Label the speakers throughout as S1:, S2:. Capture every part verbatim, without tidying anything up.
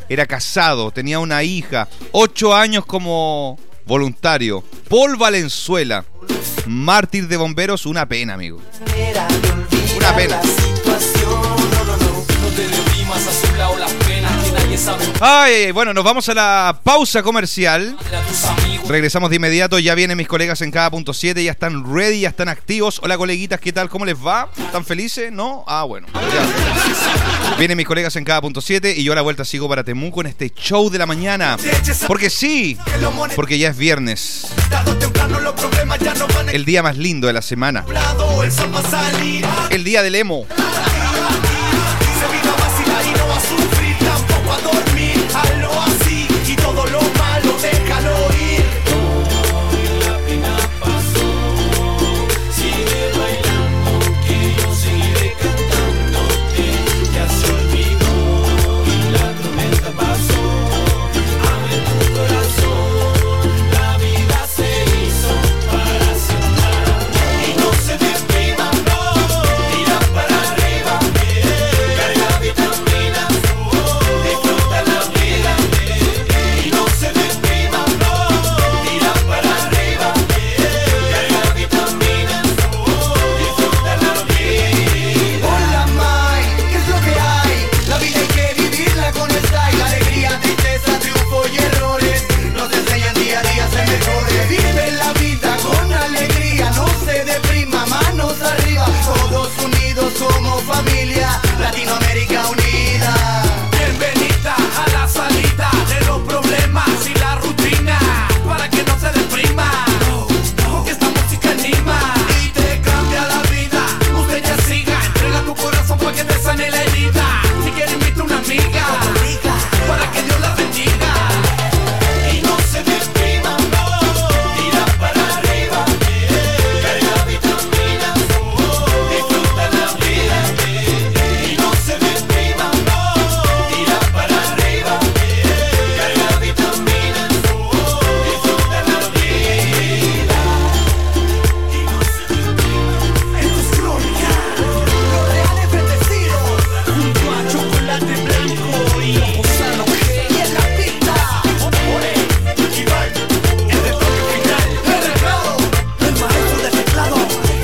S1: era casado, tenía una hija, ocho años como voluntario. Paul Valenzuela, mártir de bomberos, una pena, amigo. Una pena. Ay, bueno, nos vamos a la pausa comercial. Regresamos de inmediato, ya vienen mis colegas en cada punto siete, ya están ready, ya están activos. Hola, coleguitas, ¿qué tal? ¿Cómo les va? ¿Están felices? ¿No? Ah, bueno. Ya. Vienen mis colegas en cada punto siete y yo a la vuelta sigo para Temuco en este show de la mañana. Porque sí, porque ya es viernes. El día más lindo de la semana. El día del emo. A dormir, hazlo así y todo lo malo déjalo ir. La pena pasó, sigue bailando que yo seguiré cantándote. Ya se olvidó y la tormenta pasó. Abre tu corazón, la vida se hizo para siempre. Y no se deprima, no, mira para arriba, carga vitaminas. Somos familia, Latinoamérica unida. Bienvenida a la salida de los problemas y la rutina, para que no se deprima, porque esta música anima y te cambia la vida. Usted ya siga, entrega tu corazón para que te sane la herida. Si quiere invita a una amiga, para que Dios la bendiga. Y no se deprima, no, tira para arriba, carga vitaminas, disfruta la vida. Y no se deprima, no, tira para arriba, carga vitaminas, disfruta la vida. Y no se deprima, esto es crónica. Los reales bendecidos, junto a Chocolate Blanco y Osano G. Y en la pista, More, Iván, el de toque final, el teclado, el maestro del teclado.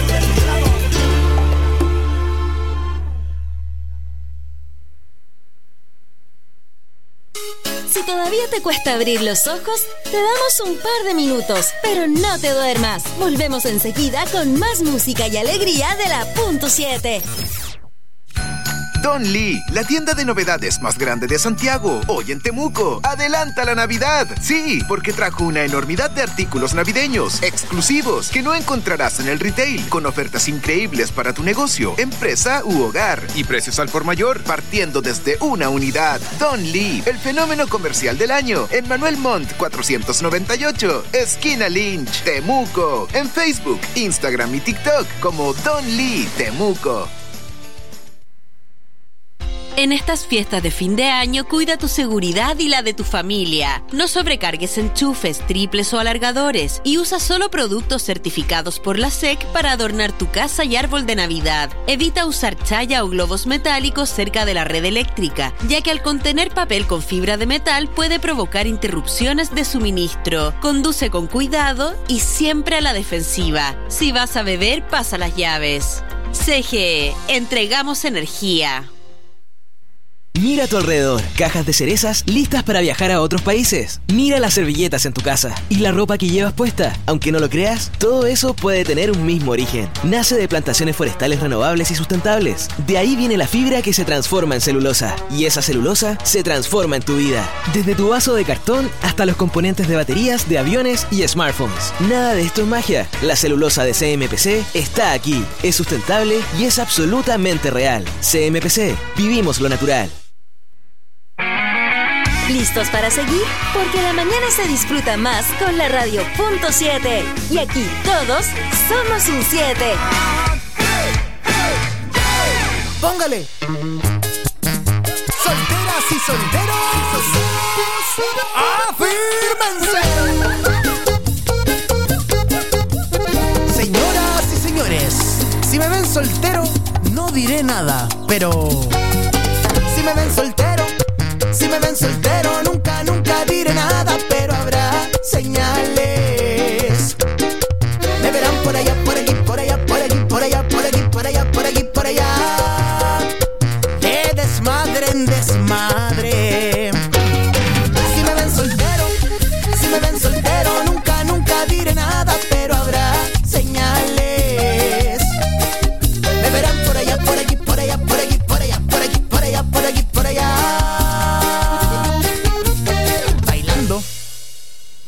S2: Si todavía te cuesta abrir los ojos, te damos un par de minutos, pero no te duermas. Volvemos enseguida con más música y alegría de la punto siete.
S3: Don Lee, la tienda de novedades más grande de Santiago, hoy en Temuco. ¡Adelanta la Navidad! Sí, porque trajo una enormidad de artículos navideños, exclusivos, que no encontrarás en el retail, con ofertas increíbles para tu negocio, empresa u hogar, y precios al por mayor, partiendo desde una unidad. Don Lee, el fenómeno comercial del año, en Manuel Montt cuatrocientos noventa y ocho, esquina Lynch, Temuco. En Facebook, Instagram y TikTok como Don Lee Temuco.
S4: En estas fiestas de fin de año, cuida tu seguridad y la de tu familia. No sobrecargues enchufes, triples o alargadores y usa solo productos certificados por la S E C para adornar tu casa y árbol de Navidad. Evita usar chaya o globos metálicos cerca de la red eléctrica, ya que al contener papel con fibra de metal puede provocar interrupciones de suministro. Conduce con cuidado y siempre a la defensiva. Si vas a beber, pasa las llaves. C G E, entregamos energía.
S5: Mira a tu alrededor, cajas de cerezas listas para viajar a otros países. Mira las servilletas en tu casa y la ropa que llevas puesta. Aunque no lo creas, todo eso puede tener un mismo origen. Nace de plantaciones forestales renovables y sustentables. De ahí viene la fibra que se transforma en celulosa. Y esa celulosa se transforma en tu vida. Desde tu vaso de cartón hasta los componentes de baterías, de aviones y smartphones. Nada de esto es magia. La celulosa de C M P C está aquí. Es sustentable y es absolutamente real. C M P C. Vivimos lo natural.
S2: ¿Listos para seguir? Porque la mañana se disfruta más con la radio punto siete. Y aquí todos somos un siete.
S6: Póngale. Solteras y solteros, afírmense. Señoras y señores, si me ven soltero, no diré nada. Pero si me ven soltero, si me ven soltero,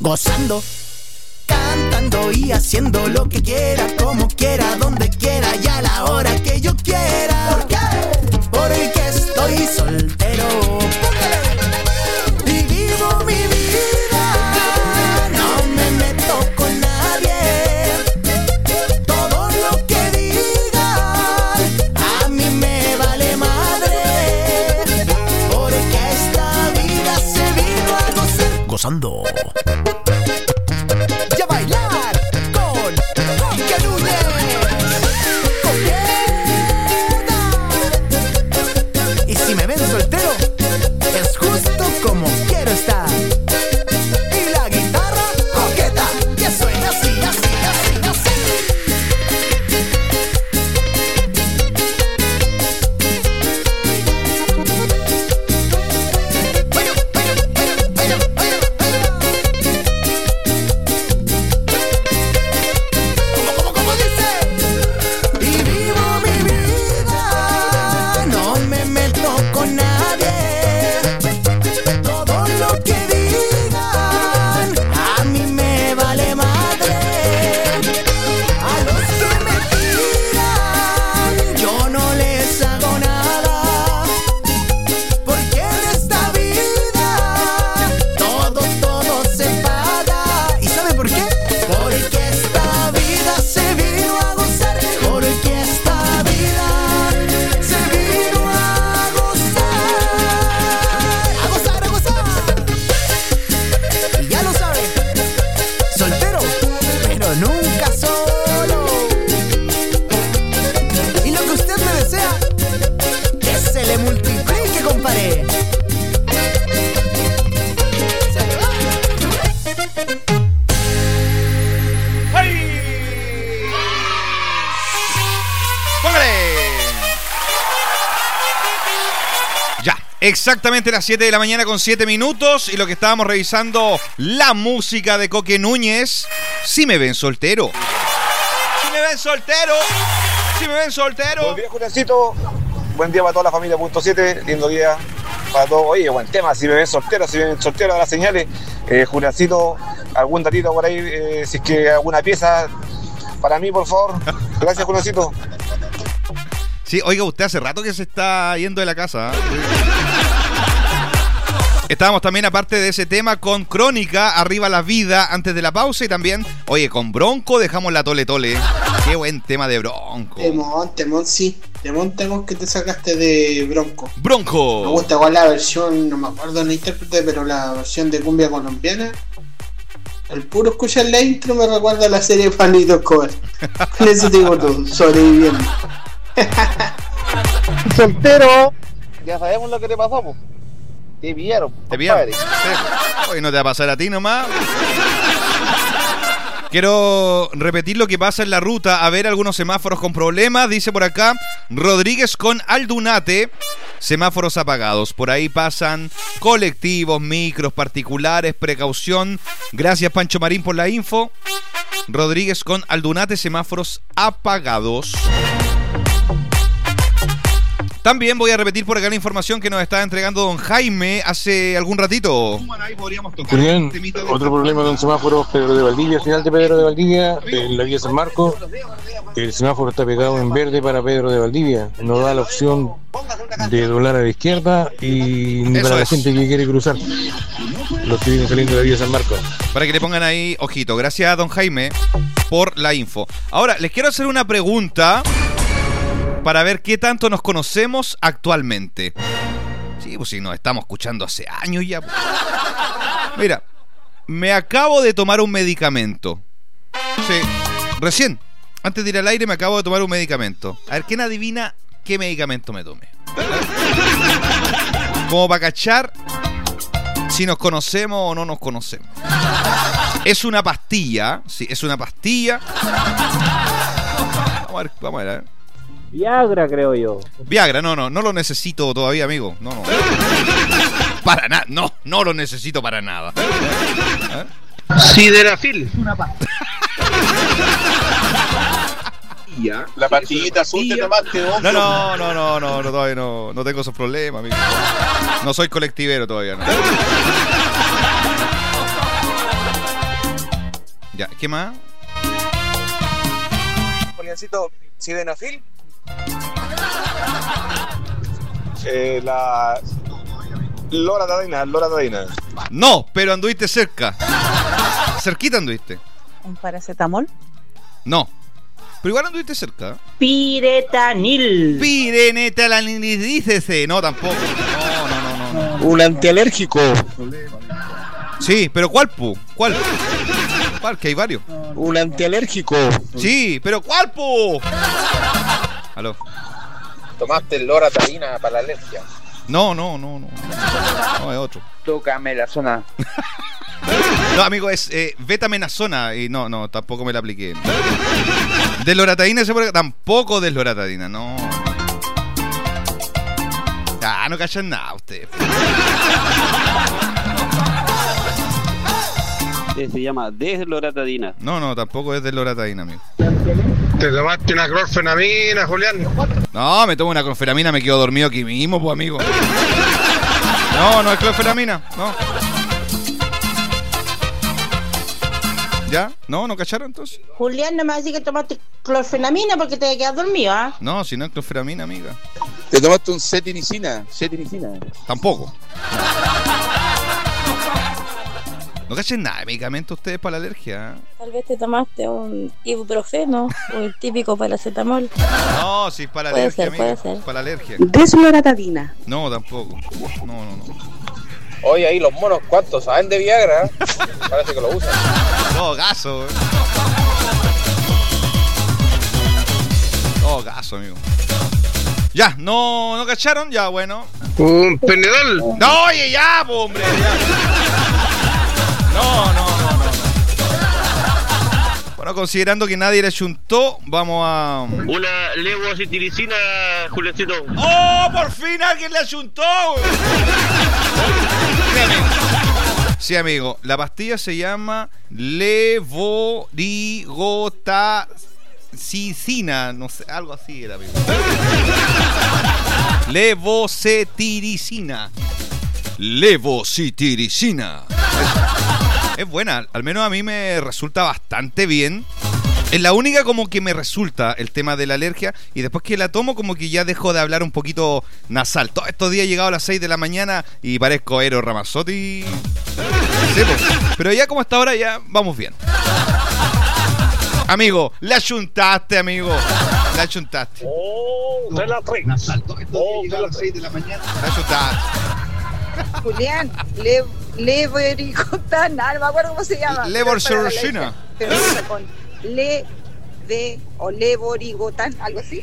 S6: gozando, cantando y haciendo lo que quiera, como quiera, donde quiera y a la hora que yo quiera. ¿Por qué? Porque estoy soltero. Y vivo mi vida, no me meto con nadie. Todo lo que digan a mí me vale madre, porque esta vida se vino a gozar. Gozando. Y a bailar con Coque Núñez. Coqueta. Y si me ven soltero, es justo como quiero estar. Y la guitarra coqueta, que suena así, así, así, así. Bueno, bueno, bueno, bueno, bueno, bueno. ¿Cómo, cómo, cómo dice? Y vivo mi vida, no me meto con nadie. Todo lo que digan a mí me vale madre. A los que me tiran yo no les hago nada, porque en esta vida todo, todo se paga. ¿Y sabe por qué? Porque esta vida se vino a gozar. Porque esta vida se vino a gozar. A gozar, a gozar. Y ya lo sabe, soltero, pero nunca solo. Y lo que usted me desea, que se le multiplique, compadre. Se le va.
S7: ¡Póngale! Ya, exactamente las siete de la mañana con siete minutos. Y lo que estábamos revisando, la música de Coque Núñez. Si me ven soltero. Si me ven soltero. Si me ven soltero.
S8: Buen día, Juliancito. Buen día para toda la familia punto siete. Lindo día para todos. Oye, buen tema. Si me ven soltero, si me ven soltero de las señales. Eh, Juliancito, algún datito por ahí. Eh, si es que alguna pieza para mí, por favor. Gracias, Juliancito.
S7: Sí, oiga, usted hace rato que se está yendo de la casa. ¿eh? Estábamos también, aparte de ese tema, con Crónica, Arriba la Vida, antes de la pausa. Y también, oye, con Bronco dejamos la Tole Tole. Qué buen tema de Bronco.
S9: Temón, temón, sí. Temón, temón que te sacaste de Bronco.
S7: Bronco.
S9: Me gusta igual la versión, no me acuerdo el intérprete, pero la versión de cumbia colombiana. El puro escuchar la intro me recuerda a la serie Juanito Escobar. Con eso te digo todo, sobreviviendo.
S8: Soltero. Ya sabemos lo que te pasó, po. Te pillaron.
S7: ¿Te pillaron? Sí. Hoy no te va a pasar a ti nomás. Quiero repetir lo que pasa en la ruta. A ver, algunos semáforos con problemas. Dice por acá, Rodríguez con Aldunate, semáforos apagados. Por ahí pasan colectivos, micros, particulares, precaución. Gracias, Pancho Marín, por la info. Rodríguez con Aldunate, semáforos apagados. También voy a repetir por acá la información que nos estaba entregando don Jaime hace algún ratito.
S10: Julián, otro problema de un semáforo, Pedro de Valdivia, final de Pedro de Valdivia, en la vía San Marcos. El semáforo está pegado en verde para Pedro de Valdivia. No da la opción de doblar a la izquierda y ni
S7: Eso
S10: para
S7: es.
S10: la gente que quiere cruzar. Los que vienen saliendo de la vía San Marcos.
S7: Para que le pongan ahí ojito. Gracias a don Jaime por la info. Ahora, les quiero hacer una pregunta para ver qué tanto nos conocemos actualmente. Sí, pues si nos estamos escuchando hace años ya. Pues. Mira, me acabo de tomar un medicamento. Sí, recién, antes de ir al aire me acabo de tomar un medicamento. A ver, ¿quién adivina qué medicamento me tomé? Como para cachar si nos conocemos o no nos conocemos. Es una pastilla, sí, es una pastilla. Vamos a ver, vamos a ver. A ver.
S11: Viagra, creo yo.
S7: Viagra, no, no, no lo necesito todavía, amigo. No, no. Para nada, no, no lo necesito para nada. ¿Eh?
S8: Siderafil.
S11: Una pasta.
S8: La pastillita azul te tomaste,
S7: No, no, no, no, no, no, todavía no, no tengo esos problemas, amigo. No soy colectivero todavía, no. Ya, ¿qué más?
S8: Juliancito, ¿Sildenafil? Eh, la... Loratadina, Loratadina.
S7: No, pero anduviste cerca. Cerquita anduviste.
S12: ¿Un paracetamol?
S7: No. Pero igual anduviste cerca.
S13: Piretanil.
S7: Pirenetanil, dícese. No, tampoco. No, no, no, no.
S10: Un antialérgico.
S7: Sí, pero ¿cuál, pu? ¿Cuál? ¿Cuál? Que hay varios.
S10: Un antialérgico.
S7: Sí, pero ¿cuál, pu? Aló.
S14: ¿Tomaste el loratadina para la alergia?
S7: No, no, no, no. No, es otro.
S14: Tócame la zona.
S7: No, amigo, es eh, betamenazona. Y no, no, tampoco me la apliqué. Desloratadina, tampoco desloratadina, no. Ah, no callan nada ustedes.
S11: Se llama desloratadina.
S7: No, no, tampoco es desloratadina, amigo.
S10: ¿Te tomaste una clorfenamina, Julián?
S7: No, me tomo una clorfenamina, me quedo dormido aquí mismo, pues, amigo. No, no es clorfenamina, no. ¿Ya? ¿No? ¿No cacharon entonces?
S12: Julián, no me decís que tomaste clorfenamina porque te quedas dormido, ¿ah? ¿eh?
S7: No, si no es clorfenamina, amiga.
S14: ¿Te tomaste un cetirizina? Cetirizina.
S7: Tampoco. No cachen nada de medicamentos ustedes para la alergia. ¿eh?
S12: Tal vez te tomaste un ibuprofeno o el típico paracetamol.
S7: No, si es para la
S12: puede
S7: alergia,
S12: ser,
S7: amiga.
S12: puede ser.
S7: Para la alergia.
S12: Desloratadina.
S7: No, tampoco. No, no, no.
S14: Oye, ahí los monos, ¿cuántos saben de Viagra? Parece que lo usan.
S7: Todo gaso, eh. Todo gaso, amigo. Ya, no, ¿no cacharon? Ya, bueno.
S10: Un penedol.
S7: No, oye, ya, po, hombre. Ya. No, no, no, no, no. Bueno, considerando que nadie le chuntó, vamos a...
S13: Una levocitiricina, Juliancito.
S7: ¡Oh, por fin alguien le chuntó! Sí, amigo. Sí, amigo. La pastilla se llama levorigotacicina. No sé, algo así era, amigo. Levocetiricina. Levocitiricina. Es, es buena, al menos a mí me resulta bastante bien. Es la única como que me resulta el tema de la alergia. Y después que la tomo como que ya dejo de hablar un poquito nasal. Todos estos días he llegado a las seis de la mañana y parezco Eero Ramazzotti. Sí, pues. Pero ya como hasta ahora ya vamos bien. Amigo, la chuntaste, amigo. La chuntaste.
S10: Oh, de la tres. Oh, de las seis de la mañana.
S7: La chuntaste.
S12: Julián, le, levorigotana, no me acuerdo cómo se llama.
S7: Levorsurcina.
S12: Pero con le de o levorigotan, algo así.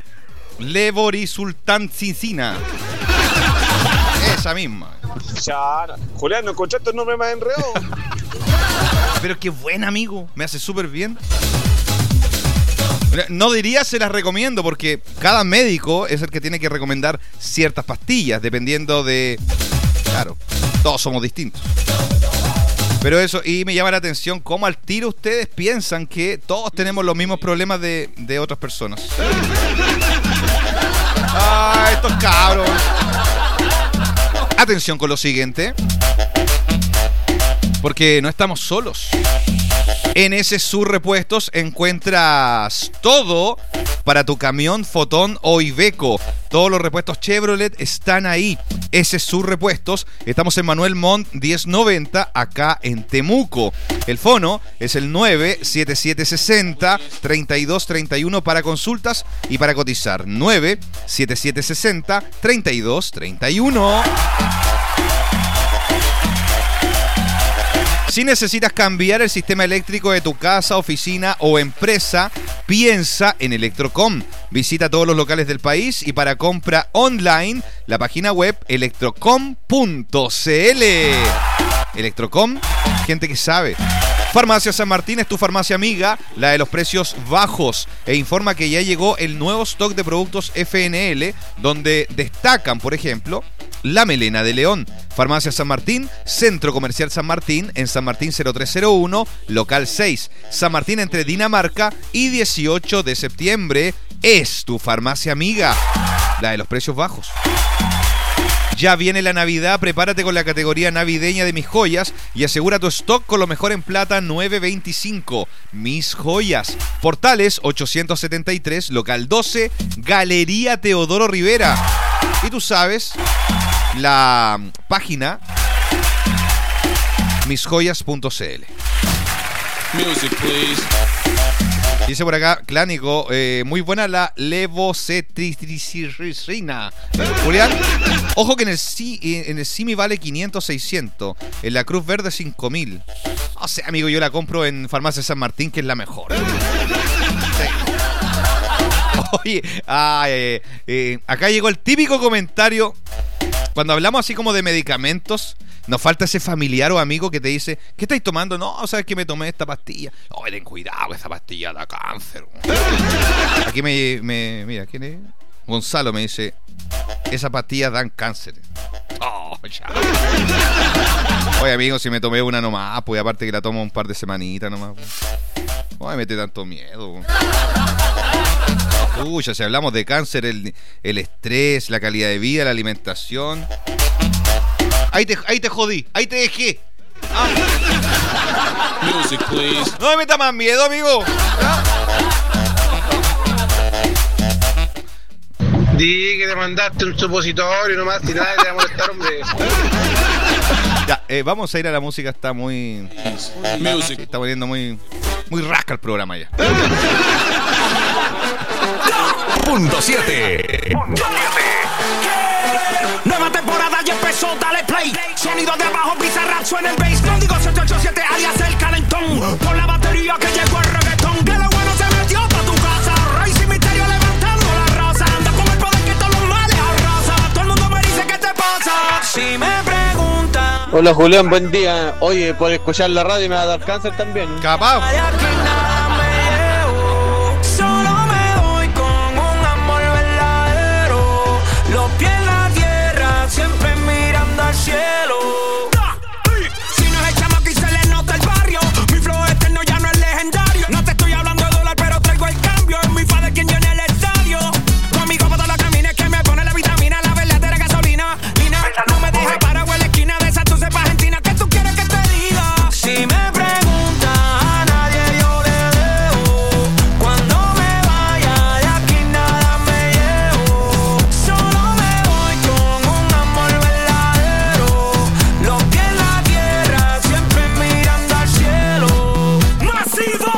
S7: Levorisultancicina. Esa misma.
S8: Ya, Julián, ¿no encontraste el nombre más enredado?
S7: Pero qué buen amigo, me hace súper bien. No diría se las recomiendo porque cada médico es el que tiene que recomendar ciertas pastillas dependiendo de... Claro, todos somos distintos. Pero eso, y me llama la atención cómo al tiro ustedes piensan que todos tenemos los mismos problemas de, de otras personas. Ah, estos cabros. Atención con lo siguiente. Porque no estamos solos. En S S U Repuestos encuentras todo para tu camión, Fotón o Iveco. Todos los repuestos Chevrolet están ahí. S S U Repuestos. Estamos en Manuel Montt diez noventa, acá en Temuco. El fono es el nueve siete siete seis cero, tres dos tres uno para consultas y para cotizar. nueve siete siete seis cero, tres dos tres uno. Si necesitas cambiar el sistema eléctrico de tu casa, oficina o empresa, piensa en Electrocom. Visita todos los locales del país y para compra online, la página web electrocom punto c l. Electrocom, gente que sabe. Farmacia San Martín es tu farmacia amiga, la de los precios bajos, e informa que ya llegó el nuevo stock de productos F N L, donde destacan, por ejemplo, la melena de león. Farmacia San Martín, Centro Comercial San Martín, en San Martín cero tres cero uno, local seis. San Martín entre Dinamarca y dieciocho de septiembre. Es tu farmacia amiga, la de los precios bajos. Ya viene la Navidad, prepárate con la categoría navideña de Mis Joyas y asegura tu stock con lo mejor en plata nueve veinticinco. Mis Joyas. Portales ochocientos setenta y tres, local doce, Galería Teodoro Rivera. Y tú sabes, la página mis joyas punto c l.
S15: Music, please.
S7: Dice por acá, Clánico, eh, muy buena la levocetricina. Eh, Julián, ojo que en el, en el Simi vale quinientos, seiscientos. En la Cruz Verde cinco mil. O sea, amigo, yo la compro en Farmacia San Martín, que es la mejor. Sí. Oye, ah, eh, eh, acá llegó el típico comentario. Cuando hablamos así como de medicamentos, nos falta ese familiar o amigo que te dice, ¿qué estáis tomando? No, sabes que me tomé esta pastilla. Oh, ten cuidado, esa pastilla da cáncer. Aquí me, me mira, ¿quién es? Gonzalo me dice, esas pastillas dan cáncer. Oh, ya. Oye, amigo, si me tomé una nomás, pues aparte que la tomo un par de semanitas nomás. No me mete tanto miedo. Uy, ya si hablamos de cáncer, el, el estrés, la calidad de vida, la alimentación. Ahí te, ahí te jodí, ahí te dejé. Ah.
S15: Music, please.
S7: No me meta más miedo, amigo. ¿Ah?
S14: Di que te mandaste un supositorio nomás, y nada, te va a molestar, hombre.
S7: Ya, eh, vamos a ir a la música, está muy...
S15: Music.
S7: Está poniendo muy... Muy rasca el programa ya.
S1: Punto siete.
S16: Nueva temporada ya empezó, dale play. Sonido de abajo, Bizarrap suena el bass. Código siete ocho siete alias el calentón. Por la batería que llegó el reggaetón. Que lo bueno se metió pa' tu casa. Rey sin misterio levantando la raza. Anda con el poder que todos los males arrasa. Todo el mundo me dice ¿qué te pasa? Si me preguntan.
S14: Hola Julián, buen día. Oye, por escuchar la radio me va a dar cáncer también.
S7: Capaz.
S16: Cielo. Si no es el chamaco y se le nota el barrio, mi flow eterno ya no es legendario. No te estoy hablando de dólar, pero traigo el cambio. Es mi padre quien llena el estadio. Conmigo para todos los caminos que me pone la vitamina, la verdadera gasolina. Lina, no me dejes parado en la esquina de esa tu cepa argentina. ¿Qué tú quieres que te diga? Si me preguntas, a nadie yo le debo. Cuando me vaya de aquí nada me llevo. Solo me voy con un amor verdadero. Los pies en la tierra, siempre mirando al cielo. ¡Masivo!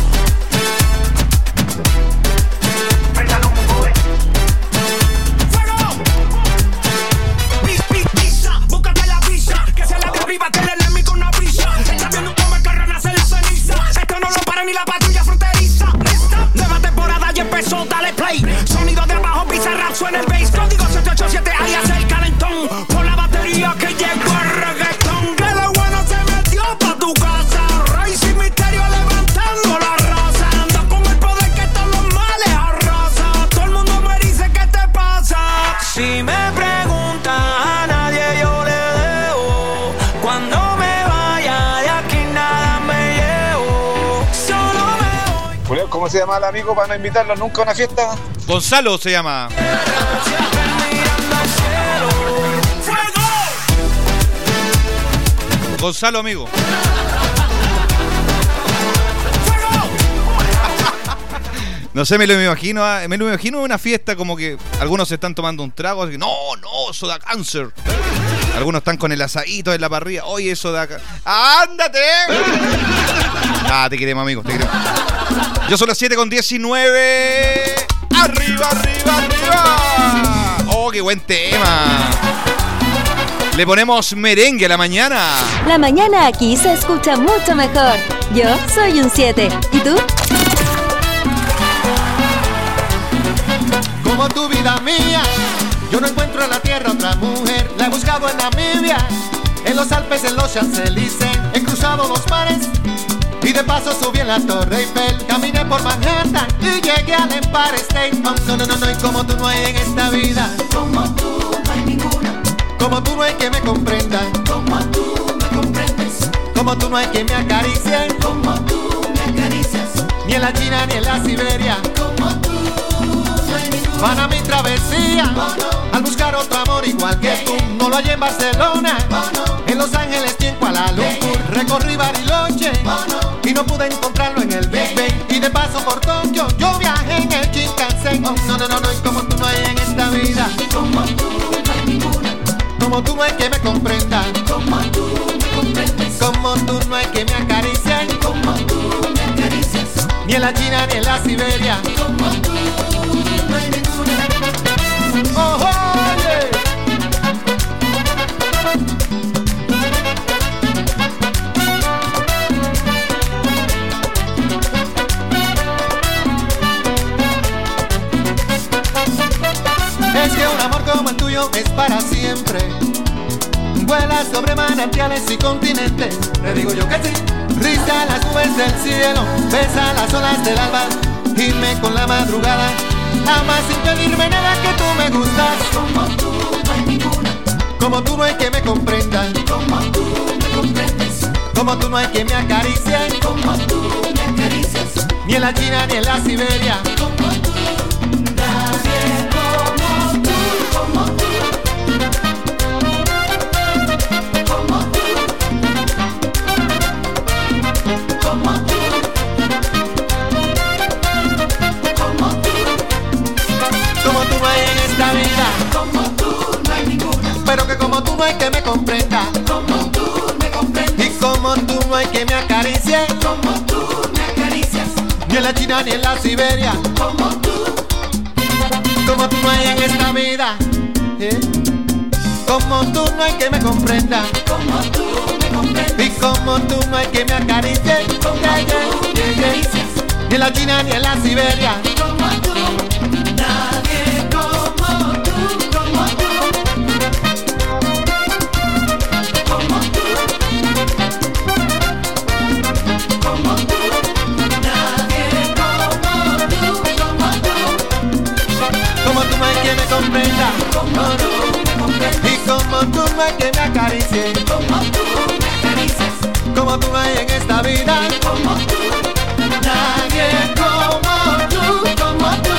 S16: ¡Fuego! Pis, pis, pisa, búscate la visa. Que se la de arriba, te le enemigo una brisa. Está viendo cómo el carro nace la ceniza. Esto no lo para ni la patrulla fronteriza. Nueva temporada ya empezó, dale play. Sonido de abajo, Bizarrap suena el bass. Código siete ocho siete alias el calentón. Por la batería que llegó el reggaetón. Que lo bueno se metió pa' tu casa. Rey sin misterio levantando la raza. Ando con el poder que todos los males arrasa. Todo el mundo me dice ¿qué te pasa? Si me preguntas, a nadie yo le debo. Cuando me vaya de aquí nada me llevo. Solo me voy.
S8: Julián, ¿cómo se llama el amigo para no invitarlo nunca a una fiesta?
S7: Gonzalo se llama.
S16: Siempre mirando al cielo. ¡Fuego!
S7: Gonzalo, amigo. No sé, me lo imagino, ah, me lo imagino en una fiesta como que algunos se están tomando un trago, así que no, no, eso da cáncer. Algunos están con el asadito en la parrilla, oye, eso da cáncer. ¡Ándate! Ah, te queremos, amigo, te queremos. Yo son las siete con diecinueve. ¡Arriba, arriba, arriba! ¡Oh, qué buen tema! Le ponemos merengue a la mañana.
S2: La mañana aquí se escucha mucho mejor. Yo soy un siete. ¿Y tú?
S6: Como tu vida mía, yo no encuentro en la tierra otra mujer. La he buscado en Namibia, en los Alpes, en los Champs-Élysées. He cruzado los mares y de paso subí en la Torre Eiffel. Caminé por Manhattan y llegué al Empire State. Oh, no, no, no, no, y como tú no hay en esta vida. Como tú no hay ninguna. Como tú no hay que me comprenda. Como tú me comprendes. Como tú no hay que me acaricie. Como tú me acaricias. Ni en la China ni en la Siberia. Como tú no hay ninguna.
S17: van a mi travesía al buscar otro amor igual que tú. No lo hallé en Barcelona, en Los Ángeles y en Kuala Lumpur. Recorrí Bariloche y no pude encontrarlo en el Big Ben. Y de paso por Tokio yo viajé en el Shinkansen. No, no, no, no, y como tú no hay en esta vida, como tú no hay ninguna. Como tú no hay que me comprenda, como tú me comprendes. Como tú no hay que me acaricien, como tú me acaricias. Ni en la China ni en la Siberia, como tú no hay ninguna. Oh, oh, yeah. Es que un amor como el tuyo es para siempre. Vuela sobre manantiales y continentes. Le digo yo que sí. Risa las nubes del cielo, besa las olas del alba, gime con la madrugada. Amas sin pedirme nada, que tú me gustas. Como tú no hay ninguna. Como tú no hay que me comprendan. Como tú me comprendes. Como tú no hay que me acaricien. Como tú me acaricias. Ni en la China ni en la Siberia. Como tú. Nadie como tú, como tú. Como tú. Como tú. Como tú. Como tú no hay en esta vida, como tú no hay ninguna. Pero que como tú no hay que me comprenda, como tú me comprendes. Y como tú no hay que me acaricie, como tú me acaricias. Ni en la China ni en la Siberia, como tú. Como tú no hay en esta vida, ¿eh? Como tú no hay que me comprenda, como tú me comprendes. Y como tú no hay que me acaricie, como yeah, yeah, tú me acaricias. Ni en la China ni en la Siberia, como tú. Nadie como tú, como tú. Como tú. Como tú. Nadie como tú, como tú. Como tú no hay que me comprenda, como tú me comprendes. Y como tú no hay que me acaricie, como tú me acaricias. Como tú no hay en esta vida, como tú. Nadie como tú, como tú.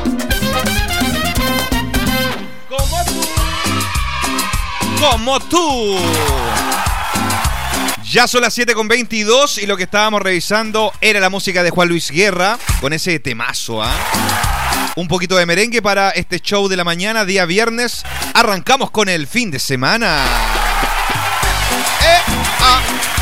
S7: Como tú. Como tú. Ya son las siete con veintidós y lo que estábamos revisando era la música de Juan Luis Guerra con ese temazo, ¿ah? ¿eh? Un poquito de merengue para este show de la mañana, día viernes. Arrancamos con el fin de semana. Eh, ah.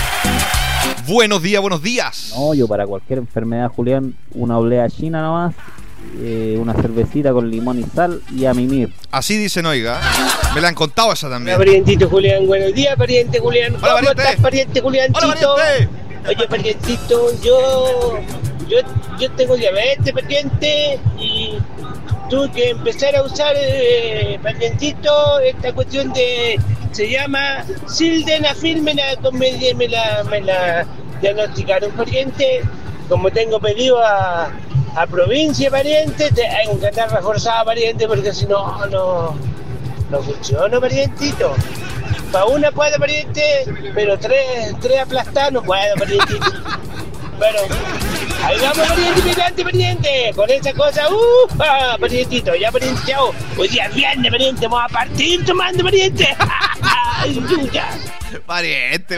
S7: Buenos días, buenos días.
S18: No, yo para cualquier enfermedad, Julián, una oblea china nomás, eh, una cervecita con limón y sal y a mimir.
S7: Así dicen, oiga. Me la han contado esa también.
S13: Hola, parientito Julián. Buenos días, pariente Julián.
S7: Hola,
S13: ¿Cómo
S7: pariente.
S13: estás, pariente Juliancito?
S7: Hola, pariente.
S13: Oye, parientito, yo, yo, yo tengo diabetes, pariente, y tuve que empezar a usar, eh, parientito, esta cuestión de, se llama sildenafil, me la, me, me la, me la diagnosticaron, pariente. Como tengo pedido a, a provincia, pariente, tengo que andar reforzado, pariente, porque si no, no, no funciona, parientito. Para una puedo, pariente, pero tres, tres aplastadas no puedo, parientito. Pero ahí vamos, pariente, pariente, pariente, con esa cosa, uh, ah, parientito, ya, pariente, chao. Hoy día es viernes, pariente, vamos a partir tomando, pariente. Ay, chucha.
S7: Pariente.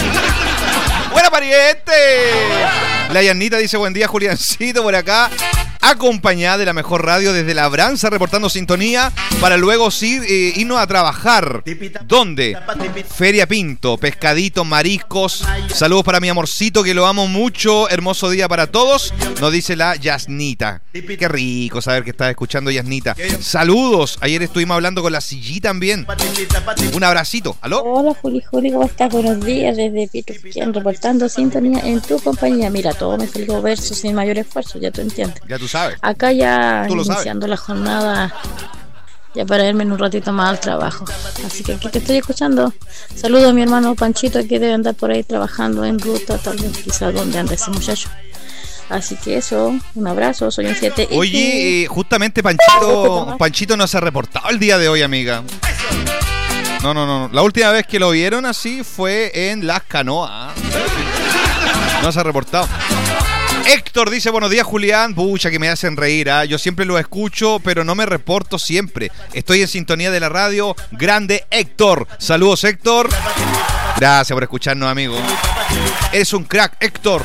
S7: ¡Buena pariente! La Yanita dice, buen día, Juliancito, por acá. Acompañada de la mejor radio desde Labranza, reportando sintonía para luego sí, eh, irnos a trabajar. ¿Dónde? Feria Pinto, pescadito, mariscos. Saludos para mi amorcito, que lo amo mucho. Hermoso día para todos. Nos dice la Yasnita. Qué rico saber que estás escuchando, Yasnita. Saludos. Ayer estuvimos hablando con la Sillí también. Un abracito. ¿Aló?
S19: Hola, Juli, Juli, ¿cómo estás? Buenos días, desde Pituquén, reportando sintonía en tu compañía. Mira, todo me salió verso sin mayor esfuerzo, ya tú entiendes.
S7: Ya tú sabes.
S19: Acá ya
S7: Tú lo
S19: iniciando
S7: sabes.
S19: la jornada, ya para irme en un ratito más al trabajo. Así que aquí te estoy escuchando. Saludos a mi hermano Panchito, que debe andar por ahí trabajando en ruta, tal vez quizás donde anda ese muchacho. Así que eso, un abrazo, soy un siete.
S7: Oye, eh, justamente Panchito, Panchito no se ha reportado el día de hoy, amiga. No, no, no. La última vez que lo vieron así fue en Las Canoas. No se ha reportado. Héctor dice, buenos días Julián. Pucha, que me hacen reír, ¿eh? Yo siempre lo escucho, pero no me reporto siempre. Estoy en sintonía de la radio. Grande Héctor. Saludos, Héctor. Gracias por escucharnos, amigo. Eres un crack, Héctor.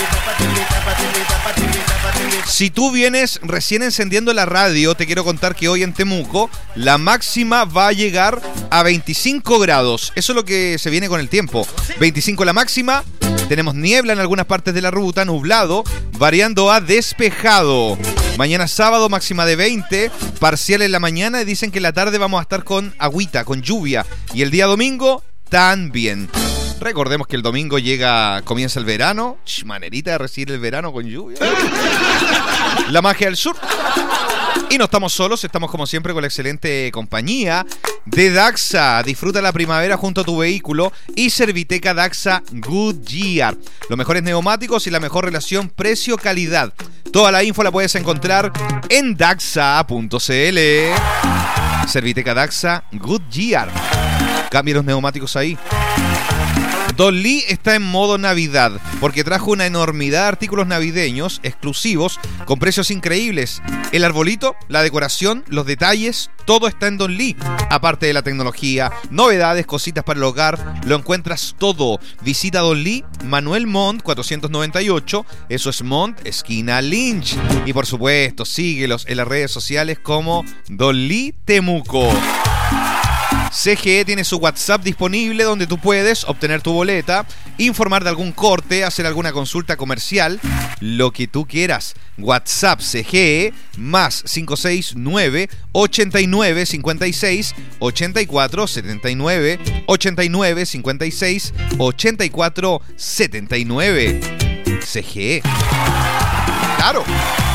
S7: Si tú vienes recién encendiendo la radio, te quiero contar que hoy en Temuco la máxima va a llegar a veinticinco grados. Eso es lo que se viene con el tiempo. veinticinco la máxima. Tenemos niebla en algunas partes de la ruta, nublado, variando a despejado. Mañana sábado máxima de veinte, parcial en la mañana y dicen que en la tarde vamos a estar con agüita, con lluvia. Y el día domingo también. Recordemos que el domingo llega, comienza el verano. Ch, manerita de recibir el verano con lluvia. La magia del sur. Y no estamos solos, estamos como siempre con la excelente compañía de Daxa. Disfruta la primavera junto a tu vehículo y Serviteca Daxa Goodyear. Los mejores neumáticos y la mejor relación precio-calidad. Toda la info la puedes encontrar en daxa punto cl. Serviteca Daxa Goodyear. Cambia los neumáticos ahí. Don Lee está en modo Navidad porque trajo una enormidad de artículos navideños exclusivos con precios increíbles. El arbolito, la decoración, los detalles, todo está en Don Lee. Aparte de la tecnología, novedades, cositas para el hogar, lo encuentras todo. Visita Don Lee, Manuel Montt cuatrocientos noventa y ocho, eso es Montt, esquina Lynch. Y por supuesto, síguelos en las redes sociales como Don Lee Temuco. C G E tiene su WhatsApp disponible donde tú puedes obtener tu boleta, informar de algún corte, hacer alguna consulta comercial, lo que tú quieras. WhatsApp C G E más cinco seis nueve, ochenta y nueve, cincuenta y seis, ochenta y cuatro, setenta y nueve, ochenta y nueve, cincuenta y seis, ochenta y cuatro, setenta y nueve. C G E. Claro.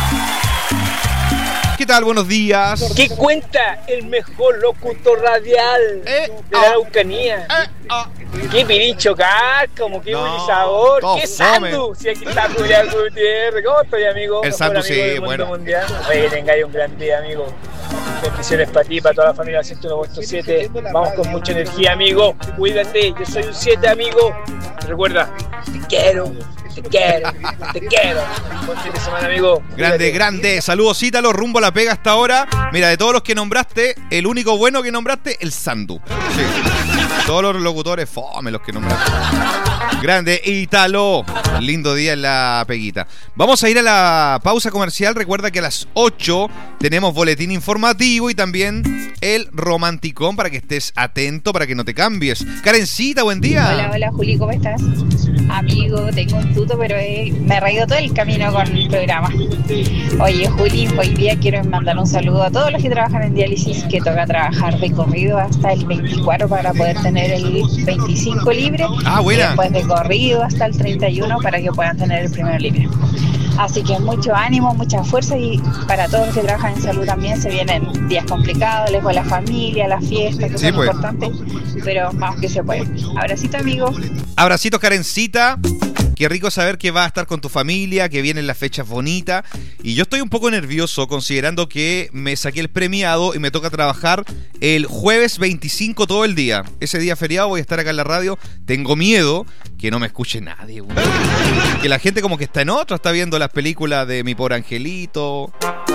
S7: ¿Qué tal? Buenos días.
S13: ¿Qué cuenta el mejor locutor radial
S7: eh,
S13: de la Araucanía?
S7: Eh, ah.
S13: Qué piricho como qué
S7: no,
S13: buen sabor,
S7: no,
S13: qué sandu. Si aquí está Julián Gutiérrez, ¿cómo estoy, amigo?
S7: El sandu, sí, bueno.
S13: Mundial. Oye, que tengáis un gran día, amigo. Bendiciones para ti, para toda la familia ciento uno punto siete. Vamos con mucha energía, amigo. Cuídate, yo soy un siete, amigo. Recuerda, te quiero. Te quiero, te quiero. Buen fin de semana, amigo.
S7: Grande,
S13: Cuídate.
S7: grande. Saludos, Ítalo, rumbo a la pega hasta ahora. Mira, de todos los que nombraste, el único bueno que nombraste, el Sandu. Sí. Todos los locutores, fome los que nombraste. Grande, Ítalo. Lindo día en la peguita. Vamos a ir a la pausa comercial. Recuerda que a las ocho tenemos boletín informativo y también el romanticón para que estés atento, para que no te cambies. Karencita, buen día.
S12: Hola, hola, Juli, ¿cómo estás? Amigo, tengo un tuto, pero he, me he reído todo el camino con el programa. Oye, Juli, hoy día quiero mandar un saludo a todos los que trabajan en diálisis, que toca trabajar de corrido hasta el veinticuatro para poder tener el veinticinco libre.
S7: Ah, buena.
S12: Y después de corrido hasta el treinta y uno para que puedan tener el primero libre. Así que mucho ánimo, mucha fuerza, y para todos los que trabajan en salud también se vienen días complicados, lejos de la familia, las fiestas, que
S7: sí,
S12: son
S7: pues.
S12: importantes, pero vamos que se puede. Abracito, amigo.
S7: Abracito, Karencita. Qué rico saber que vas a estar con tu familia, que vienen las fechas bonitas. Y yo estoy un poco nervioso considerando que me saqué el premiado y me toca trabajar el jueves veinticinco todo el día. Ese día feriado voy a estar acá en la radio. Tengo miedo que no me escuche nadie, güey. Que la gente como que está en otra, está viendo las películas de Mi Pobre Angelito.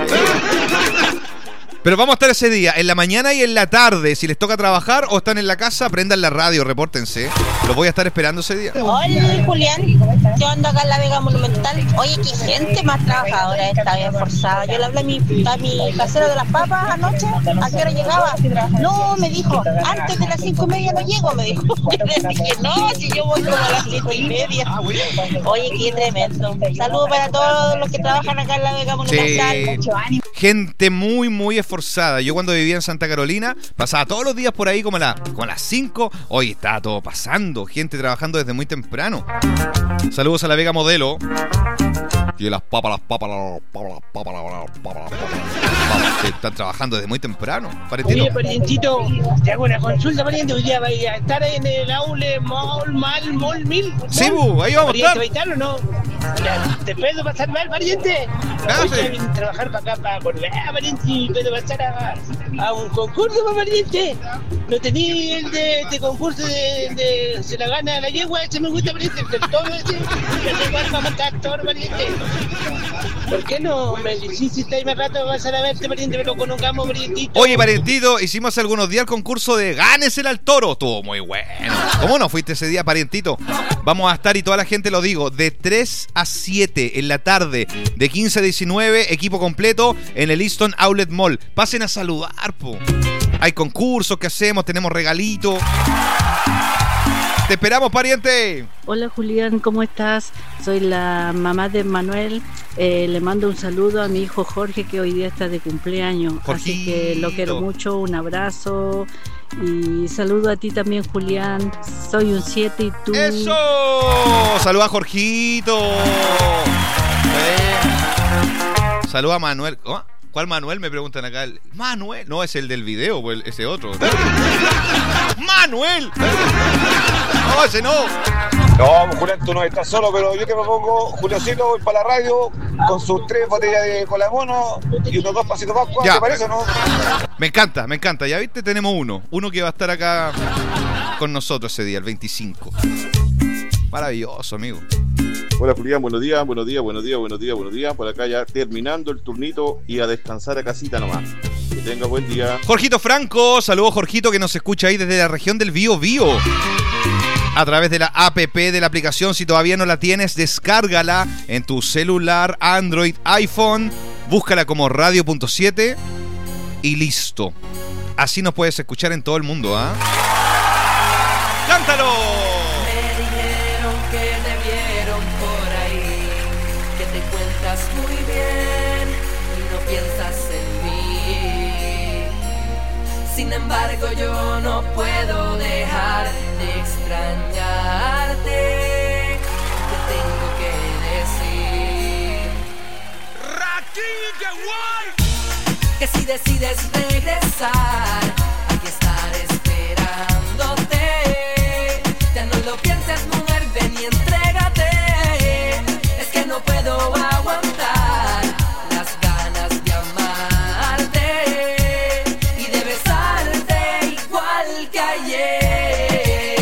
S7: Pero vamos a estar ese día, en la mañana y en la tarde. Si les toca trabajar o están en la casa, prendan la radio, repórtense. Los voy a estar esperando ese día.
S20: Hola, Julián. ¿Qué onda acá en la Vega Monumental? Oye, qué gente más trabajadora, está bien forzada. Yo le hablé a mi, a mi casero de las papas anoche, ¿a qué hora llegaba? No, me dijo, antes de las cinco y media no llego, me dijo. Yo le dije, no, si yo voy como a las cinco y media. Oye, qué tremendo. Saludos para todos los que trabajan acá en la Vega Monumental.
S7: Sí.
S20: Mucho ánimo.
S7: Gente muy, muy esforzada. Yo cuando vivía en Santa Carolina, pasaba todos los días por ahí como a, la, como a las cinco. Hoy está todo pasando. Gente trabajando desde muy temprano. Saludos a la Vega Modelo. Y las papas, las papas, las papas, las papas, las papas, las papas, las papas, que están trabajando desde muy temprano. Parentino.
S13: Oye, parientito, te hago una consulta, pariente. Hoy día vais a estar en el aule Mall, Mal, Mall Mil.
S7: Sí, bu, ahí vamos a estar.
S13: ¿Pariente, va a estar o no? Ya, ¿te puedo pasar mal, pariente?
S7: Ah,
S13: Hoy
S7: sí.
S13: ya vine a trabajar para acá, para Correa, pariente, y puedo pasar a, a un concurso, pa, pariente. No tenía el de este concurso de, de se la gana la yegua, ese me gusta, pariente, el del toro ese. Ya tengo algo para montar toro, pariente. ¿Por qué no me dijiste si estáis más rato vas a la verte, pariente, pero con un gamo, parientito?
S7: Oye, parientito, hicimos hace algunos días el concurso de Gánesela al Toro. Estuvo muy bueno. ¿Cómo no fuiste ese día, parientito? Vamos a estar, y toda la gente lo digo, de tres a siete en la tarde, de quince a diecinueve, equipo completo en el Easton Outlet Mall. Pasen a saludar, po. Hay concursos que hacemos, tenemos regalitos. Te esperamos, pariente.
S21: Hola Julián, ¿cómo estás? Soy la mamá de Manuel. Eh, le mando un saludo a mi hijo Jorge, que hoy día está de cumpleaños.
S7: Jorgito.
S21: Así que lo quiero mucho, un abrazo. Y saludo a ti también, Julián. Soy un siete y tú.
S7: ¡Eso! Saluda a Jorgito. Eh. Saluda a Manuel. ¿Oh? ¿Cuál Manuel? Me preguntan acá. Manuel. No, es el del video, pues, ese otro. ¡Manuel! No, ese no.
S8: No, Julián, tú no estás solo, pero yo que me pongo, Juliancito, voy para la radio con sus tres botellas de cola mono y unos dos pasitos más. ¿Te parece o no?
S7: Me encanta, me encanta. Ya viste, tenemos uno. Uno que va a estar acá con nosotros ese día, el veinticinco. Maravilloso, amigo.
S22: Hola Julián, buenos días, buenos días, buenos días, buenos días, buenos días. Por acá ya terminando el turnito y a descansar a casita nomás. Que tenga buen día.
S7: Jorgito Franco, saludos Jorgito, que nos escucha ahí desde la región del Bío Bío. A través de la app de la aplicación, si todavía no la tienes, descárgala en tu celular, Android, iPhone. Búscala como radio punto siete y listo. Así nos puedes escuchar en todo el mundo, ¿ah? ¿eh? ¡Cántalo!
S1: Que te vieron por ahí, que te cuentas muy bien y no piensas en mí. Sin embargo, yo no puedo dejar de extrañarte. Te tengo que decir que si decides regresar, aquí estaré esperándote. Ya no lo pienses, mujer, ven y entrégate. Es que no puedo aguantar las ganas de amarte y de besarte igual que ayer.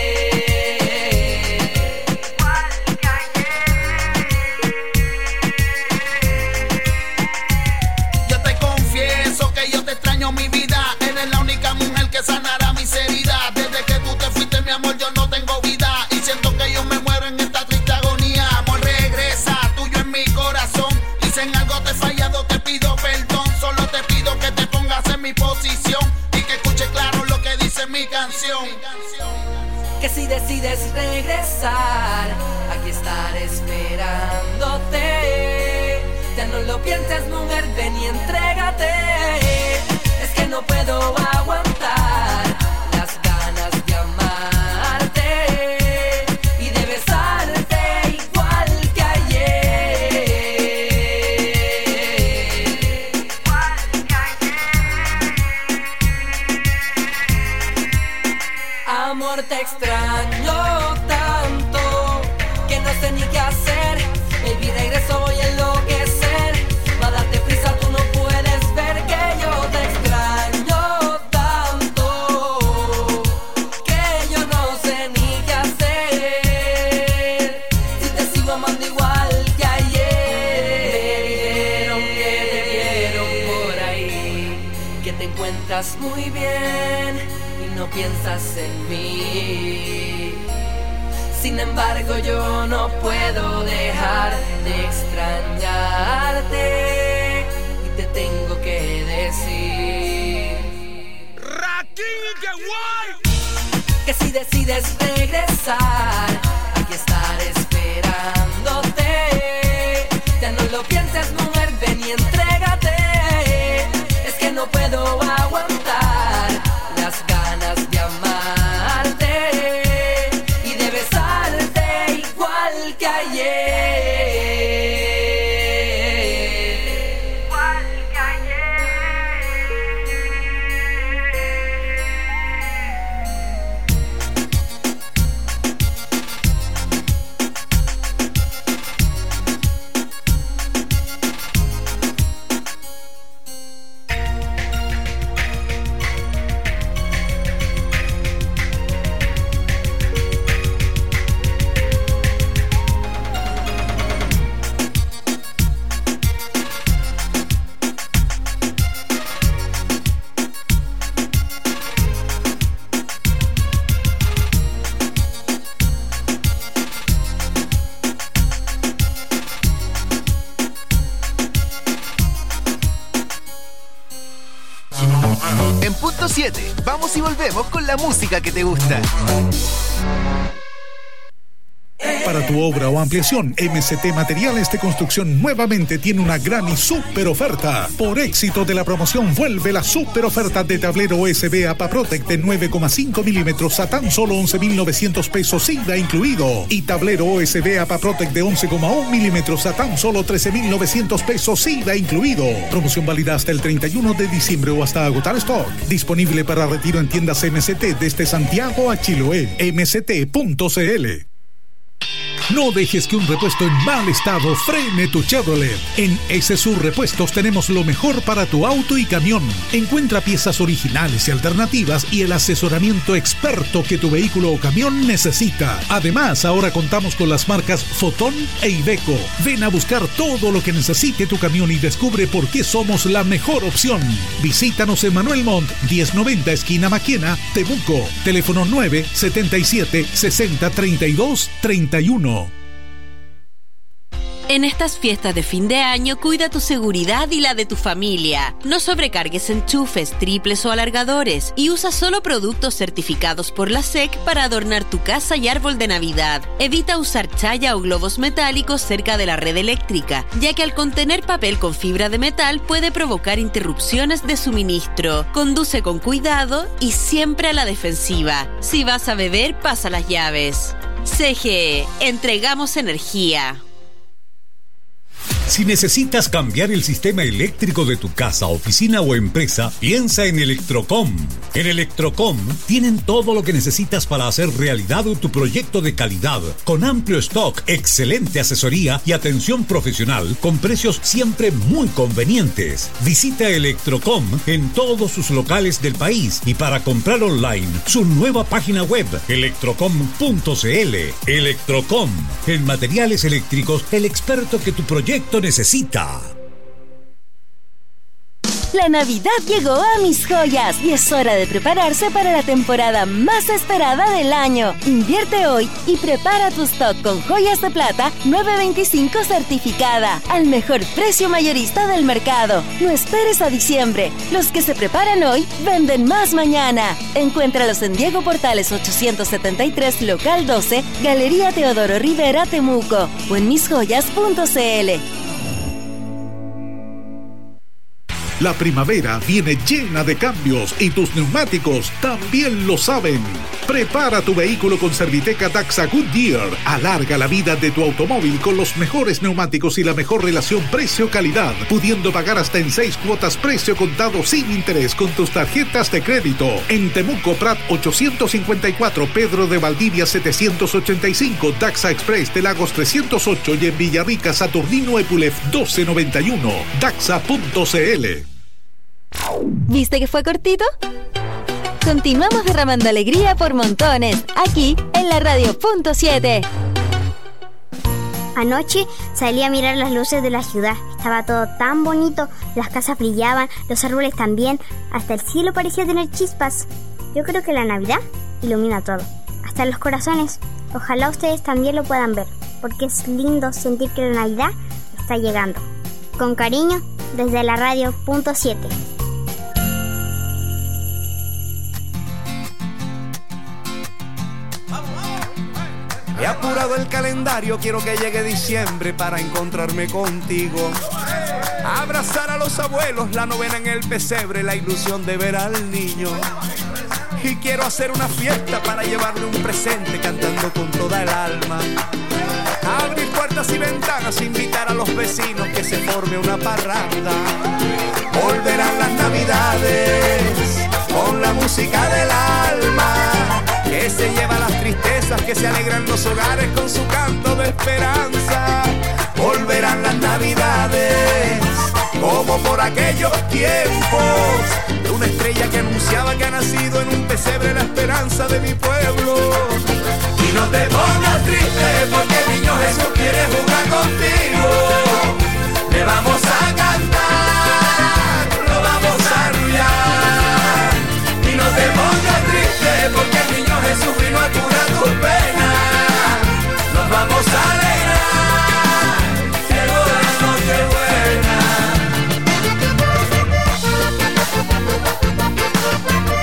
S17: Yo te confieso que yo te extraño, mi vida. Eres la única mujer que sanará mis heridas. Desde que tú te fuiste, mi amor, yo no tengo vida y siento que yo me muero en esta triste agonía. Amor, regresa, tuyo en mi corazón. Y si en algo te he fallado, te pido perdón. Solo te pido que te pongas en mi posición y que escuche claro lo que dice mi canción.
S1: Que si decides regresar, aquí estaré esperándote. Ya no lo pienses, mujer, ven y entrégate. Es que no puedo aguantar las ganas de amarte y de besarte igual que ayer. Amor, te extraño tanto que no sé ni qué hacer. Baby, regreso, voy a enloquecer. Va a darte prisa, tú no puedes ver que yo te extraño tanto que yo no sé ni qué hacer. Si te sigo amando igual que ayer. Me dijeron que te vieron por ahí, que te encuentras muy bien y no piensas en mí. Sin embargo, yo no puedo dejar de extrañarte y te tengo que decir que si decides regresar, aquí estaré esperándote. Ya no lo pienses, mujer, ven y entrégate. Es que no puedo aguantar las ganas de amarte y de besarte igual que ayer. Igual que ayer.
S3: punto siete. Vamos y volvemos con la música que te gusta.
S4: Para tu obra o ampliación, M C T Materiales de Construcción nuevamente tiene una gran y súper oferta. Por éxito de la promoción, vuelve la súper oferta de tablero U S B APAPROTEC de nueve coma cinco milímetros a tan solo once mil novecientos pesos I V A incluido. Y tablero U S B APAPROTEC de once coma uno milímetros a tan solo trece mil novecientos pesos I V A incluido. Promoción válida hasta el treinta y uno de diciembre o hasta agotar stock. Disponible para retiro en tiendas M C T desde Santiago a Chiloé. M C T punto C L. No dejes que un repuesto en mal estado frene tu Chevrolet. En S Sur Repuestos tenemos lo mejor para tu auto y camión. Encuentra piezas originales y alternativas y el asesoramiento experto que tu vehículo o camión necesita. Además, ahora contamos con las marcas Fotón e Iveco. Ven a buscar todo lo que necesite tu camión y descubre por qué somos la mejor opción. Visítanos en Manuel Montt, diez noventa esquina Maquena, Temuco. Teléfono nueve setenta y siete sesenta treinta y dos treinta y uno.
S23: En estas fiestas de fin de año, cuida tu seguridad y la de tu familia. No sobrecargues enchufes, triples o alargadores y usa solo productos certificados por la S E C para adornar tu casa y árbol de Navidad. Evita usar chaya o globos metálicos cerca de la red eléctrica, ya que al contener papel con fibra de metal puede provocar interrupciones de suministro. Conduce con cuidado y siempre a la defensiva. Si vas a beber, pasa las llaves. C G E, entregamos energía.
S24: Si necesitas cambiar el sistema eléctrico de tu casa, oficina o empresa, piensa en Electrocom. En Electrocom tienen todo lo que necesitas para hacer realidad tu proyecto de calidad, con amplio stock, excelente asesoría y atención profesional, con precios siempre muy convenientes. Visita Electrocom en todos sus locales del país y para comprar online, su nueva página web, electrocom punto c l. Electrocom, en materiales eléctricos, el experto que tu proyecto necesita.
S2: La Navidad llegó a Mis Joyas y es hora de prepararse para la temporada más esperada del año. Invierte hoy y prepara tu stock con joyas de plata nueve veinticinco certificada al mejor precio mayorista del mercado. No esperes a diciembre. Los que se preparan hoy venden más mañana. Encuéntralos en Diego Portales ochocientos setenta y tres, local doce, Galería Teodoro Rivera, Temuco, o en mis joyas punto c l.
S4: La primavera viene llena de cambios y tus neumáticos también lo saben. Prepara tu vehículo con Serviteca Daxa Goodyear. Alarga la vida de tu automóvil con los mejores neumáticos y la mejor relación precio-calidad, pudiendo pagar hasta en seis cuotas precio contado sin interés con tus tarjetas de crédito. En Temuco Prat ochocientos cincuenta y cuatro, Pedro de Valdivia setecientos ochenta y cinco, Daxa Express de Lagos trescientos ocho y en Villarrica Saturnino Epulef doce noventa y uno. Daxa punto c l.
S2: ¿Viste que fue cortito? Continuamos derramando alegría por montones, aquí en la radio punto siete.
S25: Anoche salí a mirar las luces de la ciudad. Estaba todo tan bonito, las casas brillaban, los árboles también, hasta el cielo parecía tener chispas. Yo creo que la Navidad ilumina todo, hasta los corazones. Ojalá ustedes también lo puedan ver, porque es lindo sentir que la Navidad está llegando. Con cariño, desde la radio punto siete.
S1: He apurado el calendario, quiero que llegue diciembre para encontrarme contigo. Abrazar a los abuelos, la novena en el pesebre, la ilusión de ver al niño. Y quiero hacer una fiesta para llevarle un presente cantando con toda el alma. Abrir puertas y ventanas, invitar a los vecinos que se forme una parranda. Volverán las navidades con la música del alma, que se lleva las tristezas, que se alegran los hogares con su canto de esperanza. Volverán las navidades como por aquellos tiempos, de una estrella que anunciaba que ha nacido en un pesebre la esperanza de mi pueblo. Y no te pongas triste porque el niño Jesús quiere jugar contigo. Le vamos a cantar, lo vamos a arrullar. Y no te pongas triste porque el niño Jesús vino a curar tus penas. Nos vamos a alegrar, llegó la noche buena.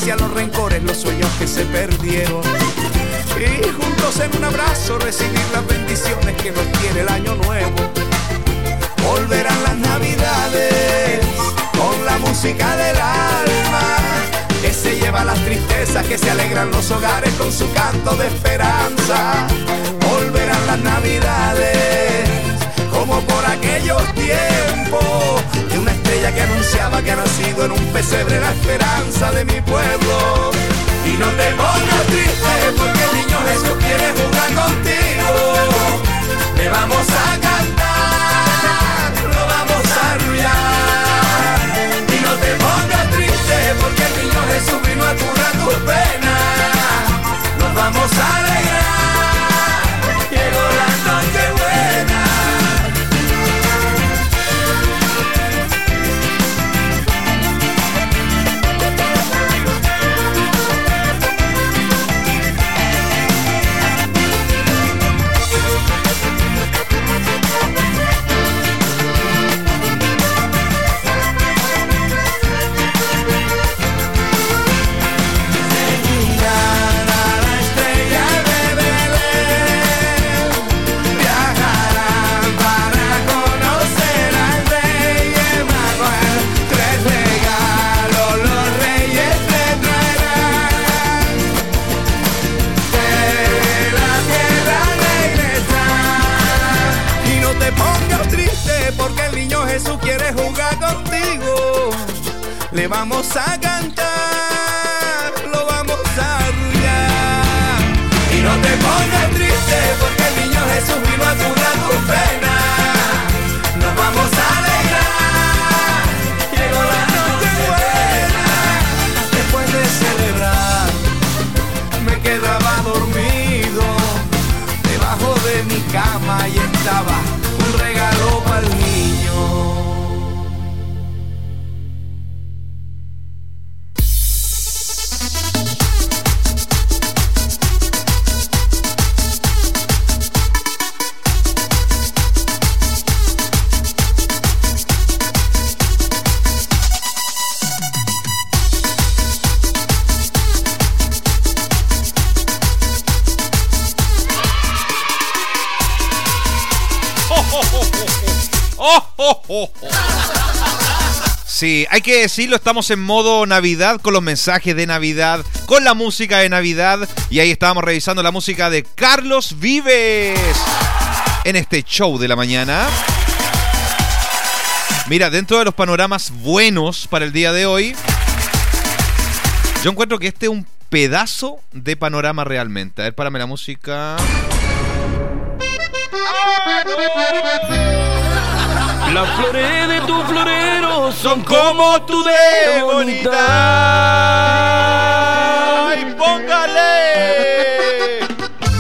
S1: distancia, los rencores, los sueños que se perdieron. Y juntos en un abrazo recibir las bendiciones que nos tiene el año nuevo. Volverán las navidades con la música del alma, que se lleva las tristezas, que se alegran los hogares con su canto de esperanza. Volverán las navidades como por aquellos tiempos, de una estrella que anunciaba que ha nacido en un pesebre la esperanza de mi pueblo. Y no te pongas triste porque el niño Jesús quiere jugar contigo. Le vamos a cantar, lo vamos a arrullar. Y no te pongas triste porque el niño Jesús vino a curar tus penas. Nos vamos a alegrar, llegó la noche buena. Jesús quiere jugar contigo. Le vamos a cantar, lo vamos a arrullar. Y no te pongas triste porque el niño Jesús vino a curar tu pena. Nos vamos a alegrar, llegó la noche buena. Después de celebrar me quedaba dormido debajo de mi cama y estaba un regalo para el niño.
S7: Sí, hay que decirlo, estamos en modo Navidad, con los mensajes de Navidad, con la música de Navidad, y ahí estábamos revisando la música de Carlos Vives en este show de la mañana. Mira, dentro de los panoramas buenos para el día de hoy, yo encuentro que este es un pedazo de panorama realmente. A ver, párame la música.
S1: Las flores de tu florero son como tú de bonita. ¡Ay, póngale!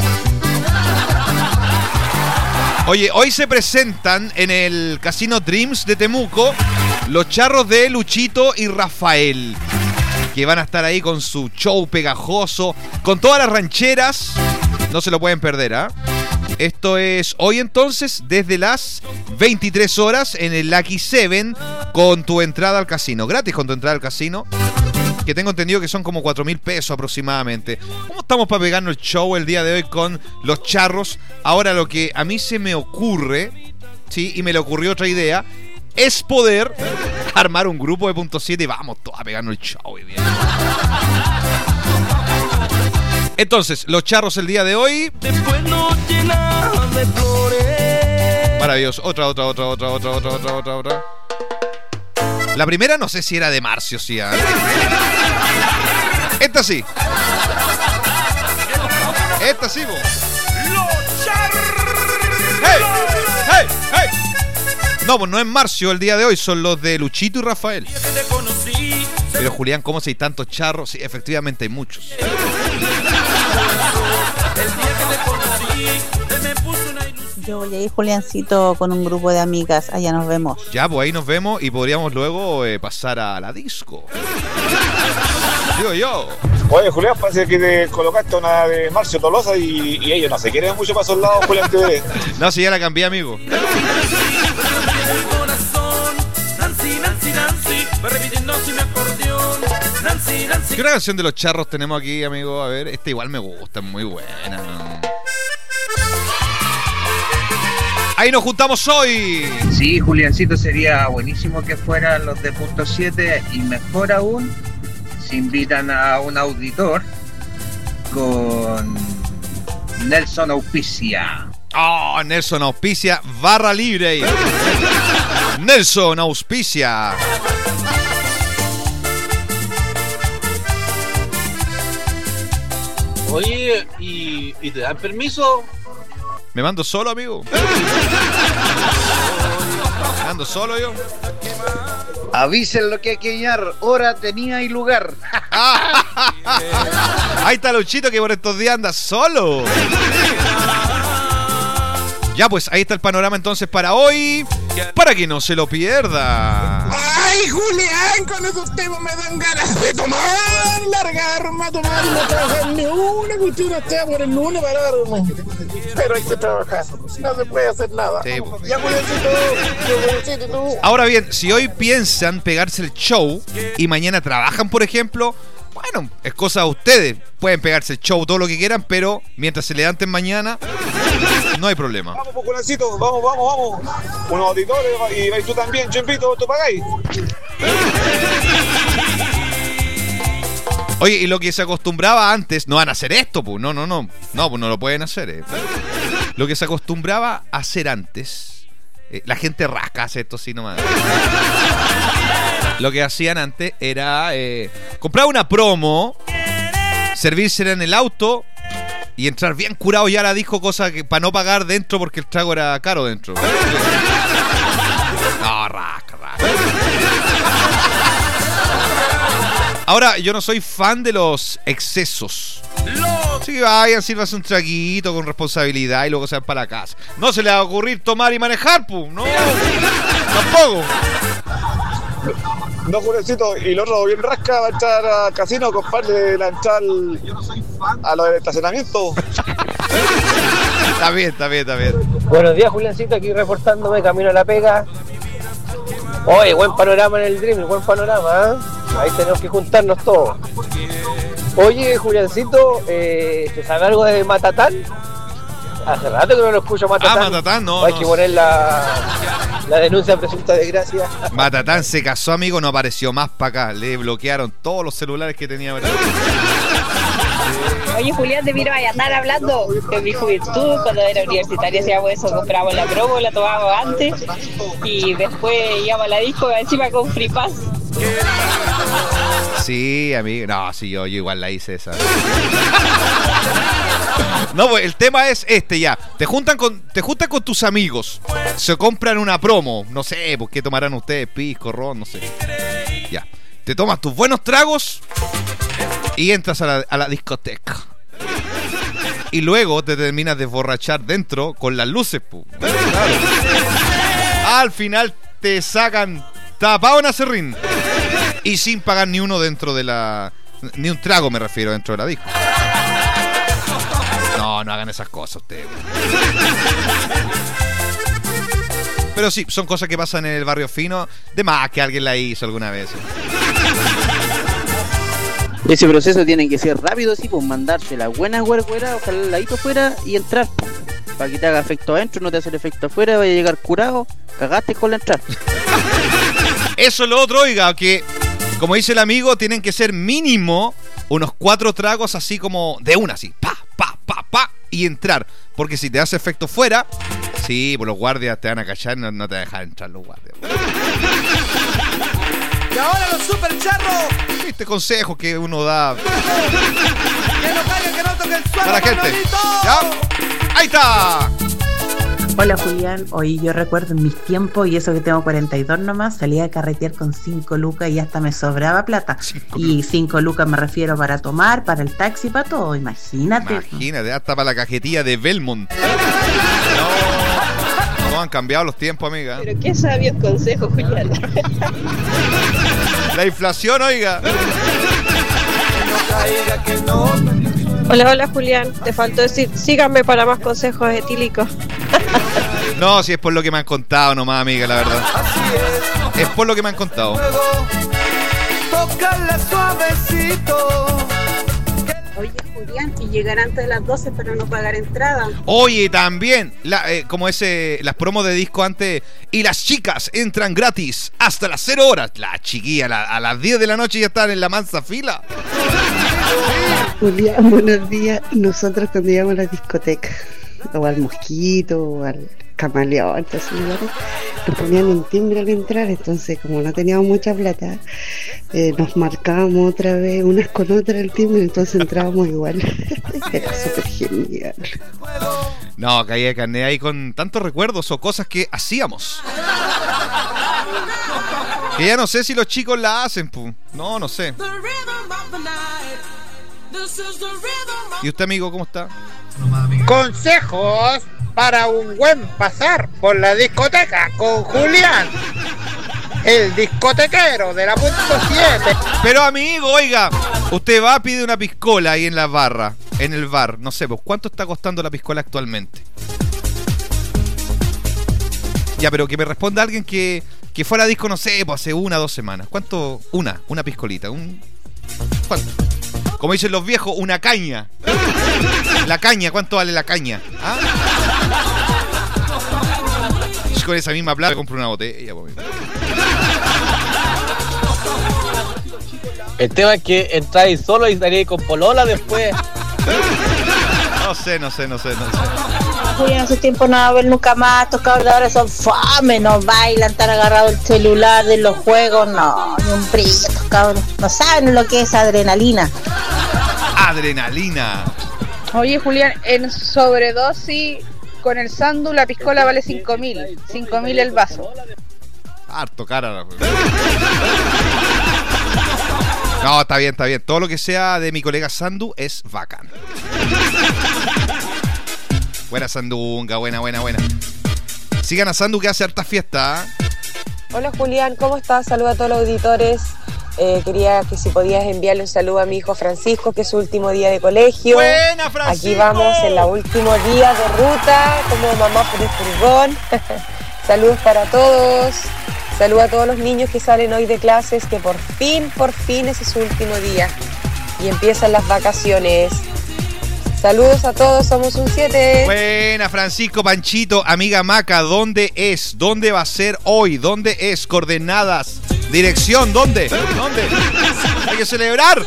S7: Oye, hoy se presentan en el Casino Dreams de Temuco los charros de Luchito y Rafael, que van a estar ahí con su show pegajoso, con todas las rancheras. No se lo pueden perder, ¿ah? ¿eh? Esto es hoy entonces desde las veintitrés horas en el Lucky Seven, con tu entrada al casino, gratis con tu entrada al casino, que tengo entendido que son como cuatro mil pesos aproximadamente. ¿Cómo estamos para pegarnos el show el día de hoy con los charros? Ahora, lo que a mí se me ocurre, sí, y me le ocurrió otra idea, es poder armar un grupo de punto siete y vamos todos a pegarnos el show hoy día. Entonces, los charros el día de hoy.
S1: Después nos llena de flores.
S7: Maravilloso. Otra, otra, otra, otra, otra, otra, otra, otra, otra. La primera no sé si era de Marcio, sí. ¿eh? Esta sí. Esta sí, vos.
S1: Los charros.
S7: ¡Hey! ¡Hey! ¡Hey! No, pues no es Marcio el día de hoy, son los de Luchito y Rafael. Pero Julián, ¿cómo si hay tantos charros? Sí, efectivamente hay muchos.
S5: Yo voy a ir, Juliancito, con un grupo de amigas. Allá nos vemos.
S7: Ya, pues ahí nos vemos y podríamos luego eh, pasar a la disco. Digo yo.
S8: Oye, Julián, parece que te colocaste una de Marcio Tolosa y, y ellos no se quieren mucho para esos lados, Julián. Te
S7: no, si ya la cambié, amigo.
S1: Nancy, Nancy, Nancy, va repitiendo sin mi acordeón.
S7: ¿Qué una canción de los charros tenemos aquí, amigo? A ver, esta igual me gusta, muy buena. Ahí nos juntamos hoy.
S9: Sí, Juliancito, sería buenísimo que fueran los de punto siete y mejor aún si invitan a un auditor con Nelson Auspicia.
S7: Oh, Nelson Auspicia, barra libre. Nelson Auspicia.
S10: Oye, ¿y, ¿y te dan permiso?
S7: ¿Me mando solo, amigo? ¿Me mando solo yo?
S9: Avisen lo que hay que llenar, hora, tenía y lugar.
S7: Ahí está Luchito que por estos días anda solo. Ya pues, ahí está el panorama entonces para hoy, para que no se lo pierda.
S11: ¡Ay, Julián! Con esos temas me dan ganas de tomar, largarme a tomar y no trabajar ni una cuestión hasta por el lunes para darme. Pero hay que trabajar, no se puede hacer nada.
S7: Sí.
S11: Ya, Juliancito, tú.
S7: Ahora bien, si hoy piensan pegarse el show y mañana trabajan, por ejemplo, bueno, es cosa de ustedes. Pueden pegarse el show todo lo que quieran, pero mientras se levanten mañana, no hay problema.
S8: Vamos, Populancito, vamos, vamos, vamos. Unos auditores y, y tú también, Chempito, ¿tú pagáis?
S7: Oye, y lo que se acostumbraba antes, no van a hacer esto, pues, no, no, no, no, pues no lo pueden hacer. Eh. Lo que se acostumbraba a hacer antes, eh, la gente rasca hace esto así nomás. Lo que hacían antes era eh, comprar una promo, servírsela en el auto y entrar bien curado ya a la disco, cosa que para no pagar dentro porque el trago era caro dentro. No, rasca, rasca. Ahora, yo no soy fan de los excesos. Así que vayan, sírvanse un traguito con responsabilidad y luego se van para la casa. No se les va a ocurrir tomar y manejar, pu. No, tampoco.
S8: No, Juliancito, y el otro bien rasca va a entrar al casino, compadre, la entrada al, a lo del estacionamiento.
S7: Está bien, está bien, está bien.
S14: Buenos días, Juliancito, aquí reportándome camino a la pega. Oye, buen panorama en el Dream, buen panorama, ¿eh? Ahí tenemos que juntarnos todos. Oye, Juliancito, eh, ¿te sabe algo de Matatán? Hace rato que no lo escucho, Matatán.
S7: Ah, Matatán, no.
S14: Hay
S7: no.
S14: que poner la, la denuncia de presunta desgracia.
S7: Matatán se casó, amigo, no apareció más para acá. Le bloquearon todos los celulares que tenía.
S12: Oye, Julián, te miro a andar hablando de mi juventud. Cuando era universitaria hacíamos eso, comprábamos la promo, la tomábamos antes y después íbamos a la disco encima con Free Pass.
S7: Sí, amigo. No, sí, yo, yo igual la hice esa. No, pues el tema es este ya. Te juntan con, te juntan con tus amigos. Se compran una promo. No sé, ¿por qué tomarán ustedes? Pisco, ron, no sé. Ya. Te tomas tus buenos tragos y entras a la, a la discoteca. Y luego te terminas de borrachar dentro con las luces, pu. Claro. Al final te sacan tapado en acerrín y sin pagar ni uno dentro de la... Ni un trago me refiero dentro de la disco. No, no hagan esas cosas ustedes. Pero sí, son cosas que pasan en el barrio fino. De más que alguien la hizo alguna vez.
S18: Ese proceso tiene que ser rápido, sí, pues mandarse la buena güera, ojalá el ladito fuera y entrar. Para que te haga efecto adentro, no te hace el efecto afuera, vaya a llegar curado, cagaste con la entrada.
S7: Eso es lo otro, oiga, que como dice el amigo, tienen que ser mínimo unos cuatro tragos así como de una, así, pa, pa, pa, pa, y entrar. Porque si te hace efecto fuera, sí, pues los guardias te van a cachar y no, no te van a dejar entrar los guardias.
S1: Y ahora los super charros.
S7: Este consejo que uno da.
S1: Que no caigan, que no toquen el suelo,
S7: para la gente. ¿Ya? ¡Ahí está!
S15: Hola Julián, hoy yo recuerdo en mis tiempos, y eso que tengo cuarenta y dos nomás, salía a carretear con cinco lucas y hasta me sobraba plata. Y cinco lucas me refiero para tomar, para el taxi, para todo, imagínate.
S7: Imagínate, hasta para la cajetilla de Belmont. No, no han cambiado los tiempos, amiga.
S12: Pero qué sabios consejos, Julián.
S7: La inflación, oiga.
S26: Hola, hola Julián, te faltó decir, síganme para más consejos etílicos.
S7: No, si es por lo que me han contado nomás, amiga, la verdad. Es por lo que me han contado.
S1: tócala suavecito.
S15: Oye, Julián, y llegar antes de las doce para no pagar entrada.
S7: Oye, también, la, eh, como ese, las promos de disco antes, y las chicas entran gratis hasta las cero horas. La chiquilla, la, a las diez de la noche ya están en la mansa fila.
S6: Julián, buenos días. Nosotros cuando íbamos a la discoteca, o al Mosquito, o al Camaleón, esos lugares, nos ponían un timbre al entrar, entonces como no teníamos mucha plata, eh, nos marcábamos otra vez unas con otras el timbre, entonces entrábamos igual. Era súper genial.
S7: No, caía de carnet ahí con tantos recuerdos o cosas que hacíamos. Que ya no sé si los chicos la hacen, pu. No, no sé. ¿Y usted, amigo, cómo está?
S11: Consejos para un buen pasar por la discoteca con Julián, el discotequero de la punto siete.
S7: Pero, amigo, oiga, usted va, pide una piscola ahí en la barra, en el bar. No sé, pues, ¿cuánto está costando la piscola actualmente? Ya, pero que me responda alguien que, que fuera a disco, no sé, pues hace una o dos semanas. ¿Cuánto? Una, una piscolita. Un, ¿cuánto? Como dicen los viejos, una caña. La caña, ¿cuánto vale la caña? ¿Ah? Con esa misma plata compro una botella.
S10: El tema es que entráis solo y estaréis con polola después.
S7: No sé, no sé, no sé, no sé.
S13: Julián, hace tiempo no va a ver nunca más. Estos cabros de ahora son fame, no bailan, están agarrados el celular de los juegos. No, ni un brillo estos cabros. No saben lo que es adrenalina.
S7: Adrenalina.
S16: Oye, Julián, en sobredosis con el sandu la piscola vale cinco mil. cinco mil el vaso.
S7: Harto cara. No, está bien, está bien. Todo lo que sea de mi colega Sandu es bacán. Buena Sandunga, buena, buena, buena. Sigan a Sandu que hace harta fiesta. ¿eh?
S19: Hola Julián, ¿cómo estás? Saludos a todos los auditores. Eh, quería que si podías enviarle un saludo a mi hijo Francisco, que es su último día de colegio.
S7: ¡Buena, Francisco!
S19: Aquí vamos en la último día de ruta, como mamá por el furgón. Saludos para todos. Saludos a todos los niños que salen hoy de clases, que por fin, por fin ese es su último día. Y empiezan las vacaciones. Saludos a todos, somos un siete.
S7: Buena, Francisco, Panchito, amiga Maca, ¿dónde es? ¿Dónde va a ser hoy? ¿Dónde es? Coordenadas, dirección, ¿dónde? ¿Dónde? Hay que celebrar.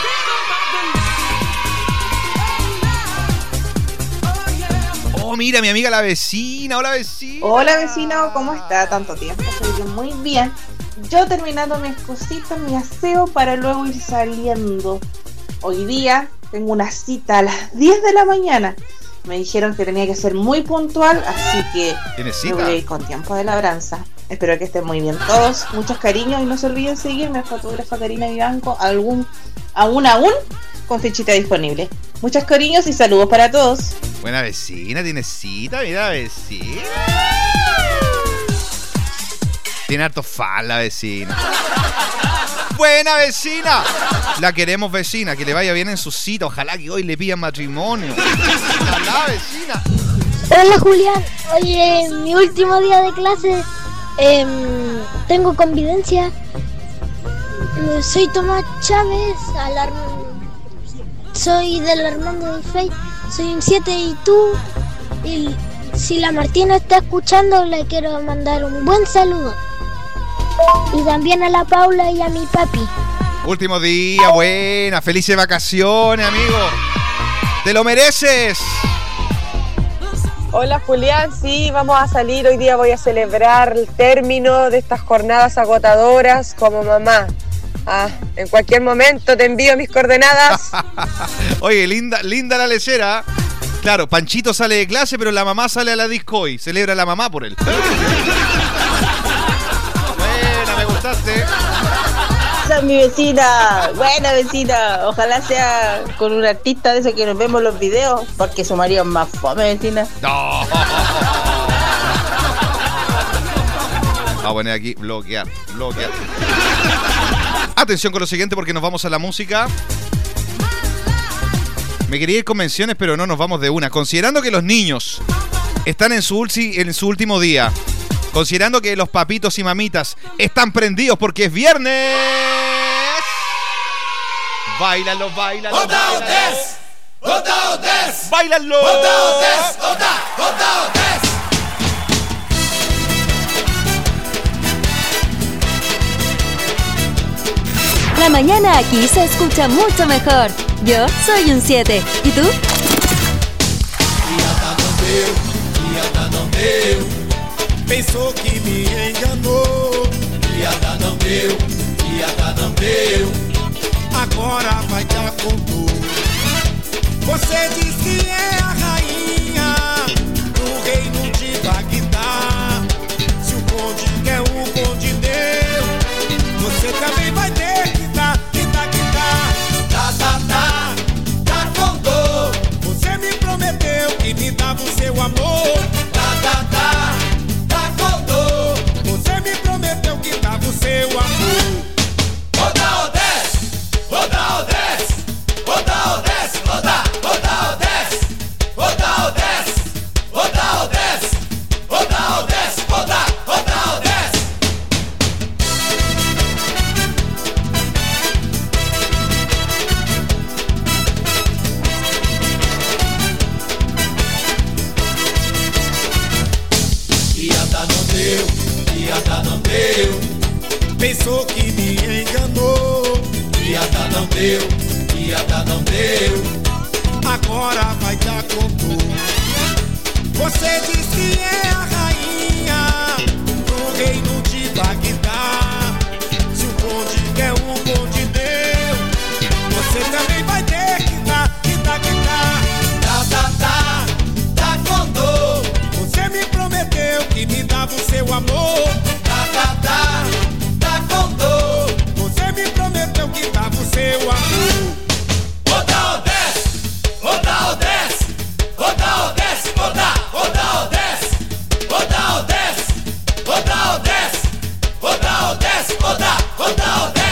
S7: Oh, mira, mi amiga la vecina, hola vecina.
S20: Hola vecino, ¿cómo está? Tanto tiempo, estoy muy bien. Yo terminando mis cositas, mi aseo para luego ir saliendo. Hoy día tengo una cita a las diez de la mañana. Me dijeron que tenía que ser muy puntual, así que
S7: ¿Tienes
S20: me
S7: cita?
S20: voy a ir con tiempo de labranza. Espero que estén muy bien todos. Muchos cariños y no se olviden seguirme, fotógrafa Karina Vivanco, algún, aún aún con fichita disponible. Muchos cariños y saludos para todos.
S7: Buena vecina, tiene cita, mira vecina. Tiene harto fan la vecina. Buena vecina. La queremos vecina, que le vaya bien en su cita. Ojalá que hoy le pidan matrimonio. Ojalá vecina.
S25: Hola Julián, oye, mi último día de clase, eh, tengo convivencia. Soy Tomás Chávez, alarm... soy del Armando del Fey, soy un siete y tú, y si la Martina está escuchando le quiero mandar un buen saludo. Y también a la Paula y a mi papi.
S7: Último día, buena, felices vacaciones, amigo. Te lo mereces.
S19: Hola Julián, sí, vamos a salir. Hoy día voy a celebrar el término de estas jornadas agotadoras como mamá. Ah, en cualquier momento te envío mis coordenadas.
S7: Oye, linda, linda la lechera. Claro, Panchito sale de clase, pero la mamá sale a la disco hoy. Celebra la mamá por él. Buena, me gustaste.
S20: Esa es mi vecina, buena vecina. Ojalá sea con un artista de ese que nos vemos los videos, porque su marido es más fome, vecina.
S7: No. Vamos a poner aquí bloquear, bloquear. Atención con lo siguiente porque nos vamos a la música. Me quería ir con menciones, pero no nos vamos de una. Considerando que los niños están en su, ulti- en su último día, considerando que los papitos y mamitas están prendidos porque es viernes. Báilalo, báilalo.
S1: Oda Odes, Oda Odes,
S7: Báilalo.
S1: Oda Odes, Oda, Oda Odes.
S2: La mañana aquí se escucha mucho mejor. Yo soy un siete. ¿Y tú?
S1: Piada não deu, piada não deu. Pensou que me enganou. Piada não deu, piada não deu. Agora vai dar com dor. Você diz que é a rainha do reino de Bagdá. Se o bonde quer o bonde deu, você também vai ter que dar, que dar, que dar. Tá, tá, tá, tá com dor. Você me prometeu que me dava o seu amor. Tá, tá, tá, tá com dor. Você me prometeu que dava o seu amor. Oda Odes, Oda Odes, Oda Odes, Oda, Oda Odes, Oda Odes, Oda Odes, Oda Odes, Oda, Oda Odes. Piada não deu, piada não deu. Pensou que me enganou. Piada não deu, piada não deu. Agora vai dar com dor. Você diz que é a rainha do reino de Bagdá. Se o bonde quer um bonde deu, você também vai ter que dar, que dar, que dar. Tá, tá, tá, tá com dor. Você me prometeu que me dava o seu amor. Tá, tá, tá, tá com dor. Você me prometeu que dava o seu amor. Oda Odes, Oda Odes, Oda Odes, Oda, Oda Odes, Oda Odes, Oda Odes, Oda Odes, Oda, Oda Odes.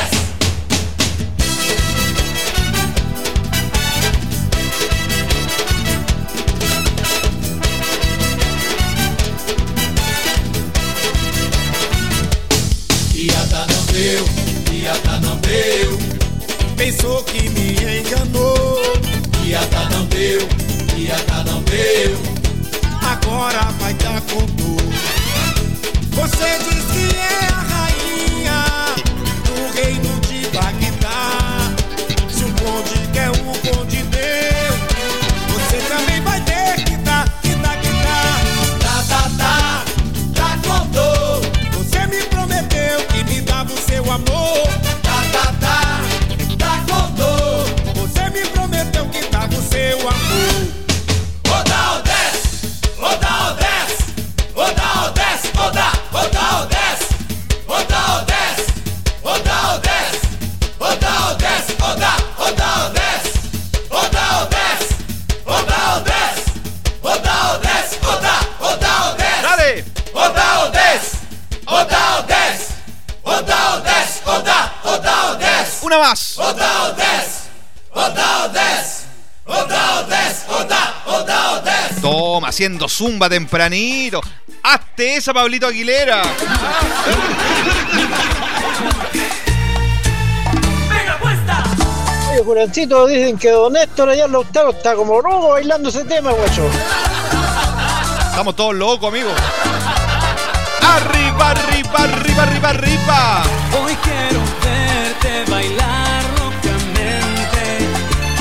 S1: Piada não deu, piada não deu. Pensou que me enganou. Piada não deu, piada não deu. Agora vai dar com dor. Você diz que é a rainha do reino de Bagdá. Se o bonde quer um bonde deu, você também vai ter que dar, que dar, que dar. Tá, tá, tá, tá com dor. Você me prometeu que me dava o seu amor. Tá, tá, tá, tá com dor. Você me prometeu que dava o seu amor. Oda Odes, Oda Odes, Oda Odes, Oda, Oda Odes, Oda Odes, Oda Odes, Oda Odes, Oda, Oda Odes, Oda Odes, Oda Odes, Oda Odes, Oda, Oda Odes.
S7: Dale.
S1: Oda Odes, Oda Odes, Oda Odes, Oda, Oda Odes.
S7: Una más.
S1: Oda Odes, Oda Odes, Oda Odes, Oda, Oda Odes.
S7: Toma, haciendo zumba tempranito. Hazte esa, Pablito Aguilera.
S14: Oye, Juliancito, dicen que Don Néstor allá en Lautaro está como loco bailando ese tema, guacho.
S7: Estamos todos locos, amigo. Arriba, arriba, arriba, arriba, arriba.
S1: Hoy quiero verte bailar.